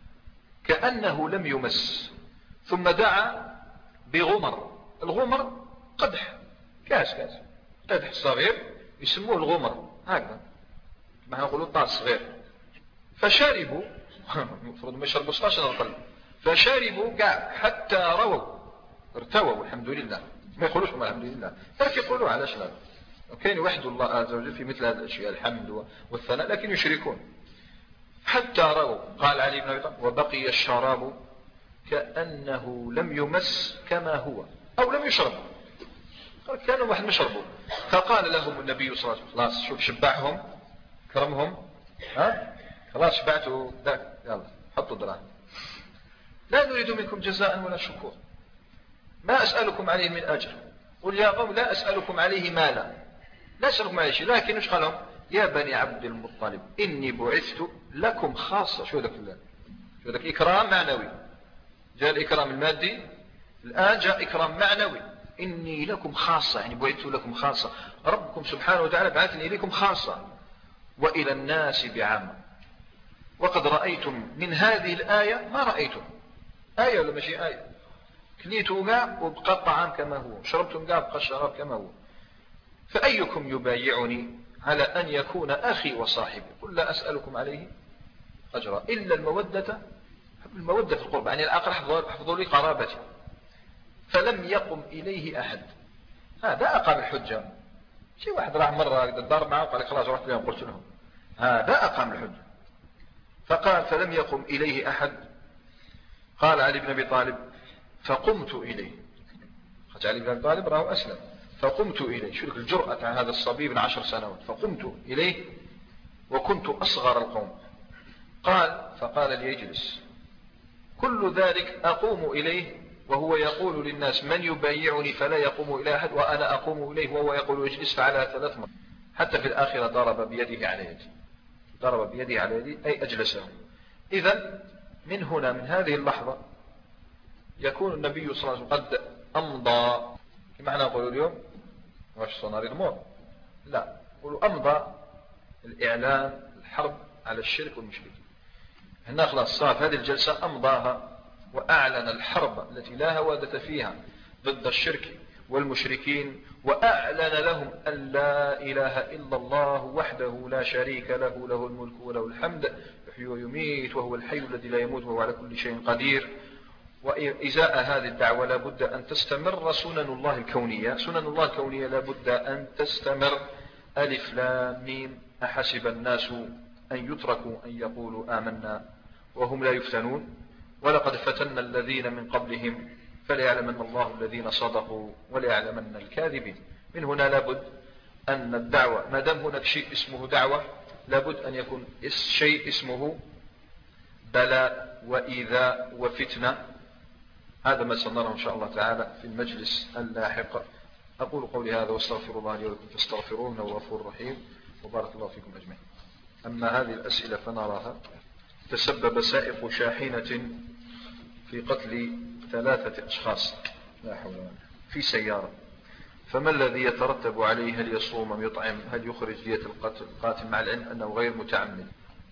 كأنه لم يمس. ثم دعا بغمر. الغمر قدح، كاس قدح صغير يسموه الغمر، هكذا ما نقولوا طاس صغير. فشربوا المفروض ما يشربوا 16 أقل. فشربوا كاع حتى ارتووا الحمد لله. ما يقولوش الحمد لله، لكن يقولوا علاش لا. وكان يوحد الله عز وجل في مثل هذه الأشياء، الحمد والثناء، لكن يشركون. حتى رووا. قال علي بن أبي طالب وبقي الشراب كأنه لم يمس كما هو أو لم يشرب. كانوا واحد مشربوا. فقال لهم النبي صلى الله عليه وسلم خلاص، شوف شبعهم كرمهم، خلاص شبعتوا ذاك، يلا حطوا دراهم. لا نريد منكم جزاء ولا شكور، ما أسألكم عليه من أجر. قل يا قوم لا أسألكم عليه مالا، لا أسألكم عليه شيء، لكن ايش قال لهم؟ يا بني عبد المطلب إني بعثت لكم خاصة. شو ذاك إكرام معنوي. جاء الإكرام المادي، الآن جاء إكرام معنوي. إني لكم خاصة، يعني بعثت لكم خاصة. ربكم سبحانه وتعالى بعثني إليكم خاصة وإلى الناس بعامة. وقد رأيتم من هذه الآية ما رأيتم. آية ولا ماشي آية؟ كليتوا قاع وبقى الطعام كما هو، شربتم قاع وبقى الشراب كما هو. فأيكم يبايعني على أن يكون أخي وصاحبي؟ قل لا أسألكم عليه أجرا إلا المودة في القرب، يعني الآخر حفظوا لي قرابتي. فلم يقم إليه أحد. هذا أقام الحجة. شي واحد راح مرة الدار معه وقال خلاص رحت لهم قلت لهم، هذا أقام الحجة. فقال فلم يقم إليه أحد. قال علي بن أبي طالب فقمت إليه. علي بن أبي طالب راه أسلم. فقمت إليه. شو لك الجرأة عن هذا الصبي من 10 سنوات. فقمت إليه وكنت أصغر القوم. فقال لي اجلس. كل ذلك أقوم إليه وهو يقول للناس من يبايعني فلا يقوم إلى أحد، وأنا أقوم إليه وهو يقول اجلس. فعلى 3 مرات، حتى في الآخرة ضرب بيده على يدي. ضرب بيده على يدي أي أجلسه. إذن من هنا، من هذه اللحظة، يكون النبي صلى الله عليه وسلم قد أمضى، كما احنا نقول اليوم واش صناري المور، لا نقولوا أمضى الإعلان الحرب على الشرك والمشركين. هنا خلاص صارت هذه الجلسة أمضاها وأعلن الحرب التي لا هوادة فيها ضد الشرك والمشركين، وأعلن لهم أن لا إله إلا الله وحده لا شريك له، له الملك وله الحمد يحيي ويميت وهو الحي الذي لا يموت وهو على كل شيء قدير. وإزاء هذه الدعوة لابد أن تستمر سنن الله الكونية. سنن الله الكونية لابد أن تستمر. ألف لام ميم أحسب الناس أن يتركوا أن يقولوا آمنا وهم لا يفتنون ولقد فتنا الذين من قبلهم فليعلمن الله الذين صدقوا وليعلمن الكاذبين. من هنا لابد أن الدعوة ما دام هناك شيء اسمه دعوة لابد أن يكون شيء اسمه بلاء وإيذاء وفتنة. هذا ما سنراه إن شاء الله تعالى في المجلس اللاحق. أقول قولي هذا واستغفر الله لي ولكم فاستغفروه إنه غفور رحيم، وبارك الله فيكم أجمعين. أما هذه الأسئلة فنراها. تسبب سائق شاحنة في قتل 3 أشخاص لا حول ولا قوة في سيارة، فما الذي يترتب عليه؟ هل يصوم أم يطعم؟ هل يخرج دية القاتل مع العلم أنه غير متعمد؟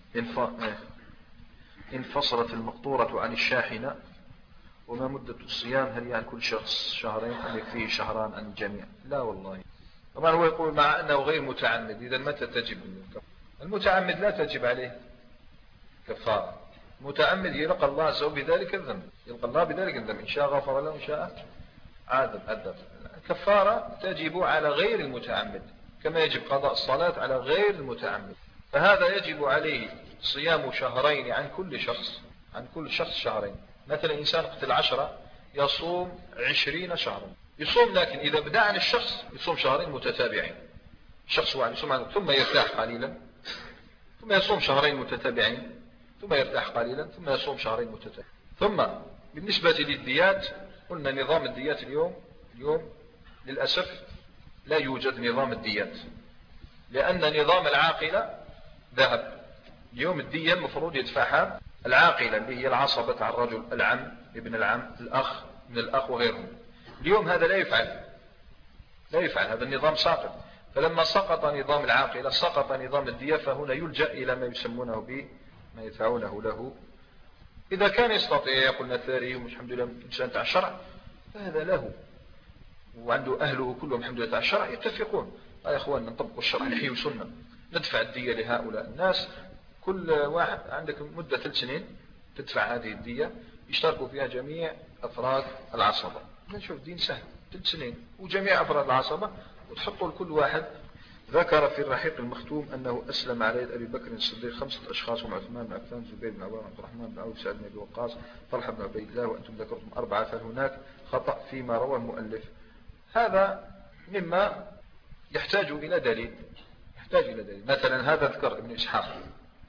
انفصلت المقطورة عن الشاحنة، وما مدة الصيام؟ هل يعني كل شخص شهرين أم يكفيه شهران عن الجميع؟ لا والله. طبعا هو يقول مع أنه غير متعمد. إذا متى تجب الكفارة؟ المتعمد لا تجب عليه كفارة. متعمد يلقى الله عز وجل بذلك الذنب، يلقى الله بذلك الذنب، إن شاء غفر له إن شاء عذب. الكفارة تجب على غير المتعمد كما يجب قضاء الصلاة على غير المتعمد. فهذا يجب عليه صيام شهرين عن كل شخص شهرين. مثلا إنسان قتل 10 يصوم 20 شهرا يصوم، لكن إذا بدأ عن الشخص يصوم شهرين متتابعين. الشخص واحد يصوم عنه ثم يرتاح قليلا، ثم يصوم شهرين متتابعين، ثم يرتاح قليلا، ثم يصوم شهرين متتابعين. ثم بالنسبة للديات قلنا نظام الديات اليوم للأسف لا يوجد نظام الديات، لأن نظام العاقلة ذهب. اليوم الدية المفروض يدفعها العاقلة اللي هي العصبة تاع الرجل، العم، ابن العم، الأخ، من الأخ وغيرهم. اليوم هذا لا يفعل، هذا النظام ساقط. فلما سقط نظام العاقلة سقط نظام الدية، فهنا يلجأ إلى ما يسمونه ما يدفعونه له. إذا كان يستطيع، قلنا ثاري ومش الحمد لله إنسان تاع الشرع، فهذا له، وعنده أهله كلهم الحمد لله تاع الشرع يتفقون. يا أخوان نطبق الشرع، نحيي سنة، ندفع الدية لهؤلاء الناس. كل واحد عندك مدة 3 سنين تدفع هذه الدية، يشتركوا فيها جميع أفراد العصبة. نشوف دين سهل، 3 سنين وجميع أفراد العصبة، وتحطوا لكل واحد. ذكر في الرحيق المختوم أنه أسلم على يد أبي بكر الصديق 5 أشخاص، هم عثمان بن عفان، زبير بن عوام، عبد الرحمن بن عوف، سعد بن أبي وقاص، طلحة بن عبيد الله، وأنتم ذكرتم 4. فهناك خطأ فيما روى المؤلف. هذا مما يحتاج إلى دليل. مثلا هذا ذكر ابن إسحاق،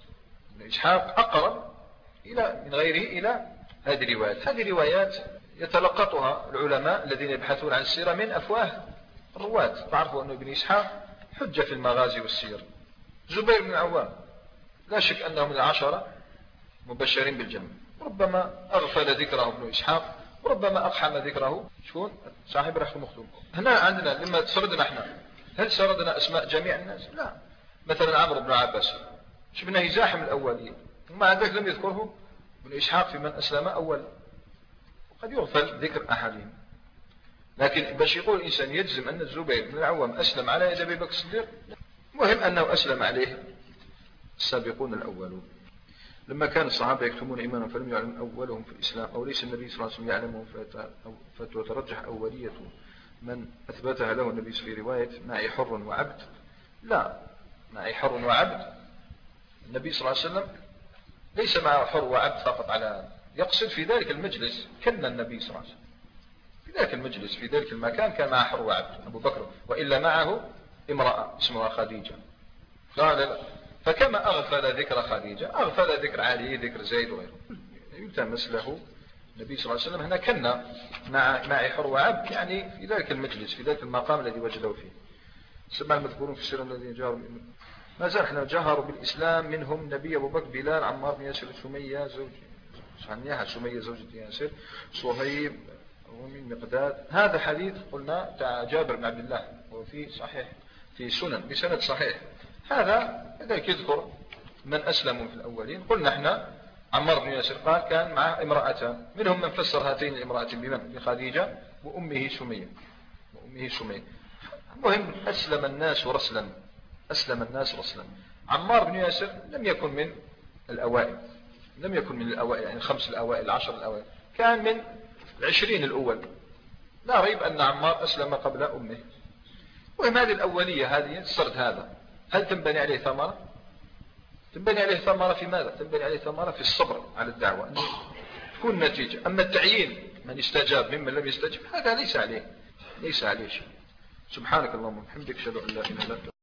أقرب من غيره إلى هذه الروايات. هذه الروايات يتلقطها العلماء الذين يبحثون عن السيرة من أفواه الرواة. تعرفوا أن ابن إسحاق حجة في المغازي والسير. زبير بن العوام لا شك أنه من 10 مبشرين بالجنة، ربما أغفل ذكره ابن إسحاق، وربما أقحم ذكره شكون؟ صاحب الرحيق المختوم. هنا عندنا لما سردنا احنا، هل سردنا أسماء جميع الناس؟ لا. مثلا عمرو بن عباس شبنا يزاحم الأولين، ومع ذلك لم يذكره ابن إسحاق في من أسلم أول. قد يغفل ذكر أحدهم، لكن باش يقول الإنسان يجزم أن الزبير بن العوام أسلم على يد أبي بكر الصديق، مهم أنه أسلم عليه السابقون الأولون. لما كان الصحابة يكتمون إيمانهم فلم يعلم أولهم في الإسلام، أو ليس النبي صلى الله عليه وسلم يعلمهم، فتترجح أولية من أثبتها له النبي في رواية معي حر وعبد. لا، معي حر وعبد، النبي صلى الله عليه وسلم ليس معه حر وعبد فقط، على يقصد في ذلك المجلس كان النبي صلى الله عليه وسلم في ذلك المجلس في ذلك المكان كان معه حر وعبد أبو بكر، وإلا معه امرأة اسمها خديجة. فكما أغفل ذكر خديجة أغفل ذكر علي، ذكر زيد وغيره، يلتمس له النبي صلى الله عليه وسلم. هنا كنا معي حر وعبد، يعني في ذلك المجلس في ذلك المقام الذي وجده فيه. سمع المذكورون في السيرة الذين جاهروا، ما زال احنا جاهروا بالإسلام، منهم نبي أبو بكر، بلال، عمار بن ياسر، سمية زوجة ياسر، صهيب، ومن مقداد. هذا حديث قلنا تاع جابر بن عبد الله، وفي صحيح في سنن بسند صحيح. هذا لذلك يذكر من أسلموا في الأولين. قلنا احنا عمار بن ياسر قال كان معه امرأتان، منهم من فسر هاتين الامرأتين بمن؟ بخديجة وأمه سمية. المهم أسلم الناس رسلا. عمار بن ياسر لم يكن من الأوائل، يعني 5 الأوائل 10 الأوائل، كان من 20 الأول. لا ريب أن عمار أسلم قبل أمه. وهم هذه الأولية، هذه السرد هذا، هل تنبني عليه ثمرة؟ تنبني عليه ثمرة في ماذا؟ تنبني عليه ثمرة في الصبر على الدعوة، أن تكون نتيجة. أما التعيين من استجاب ممن لم يستجب، هذا ليس عليه شيء. سبحانك اللهم وبحمدك، أشهد أن لا إله إلا أنت.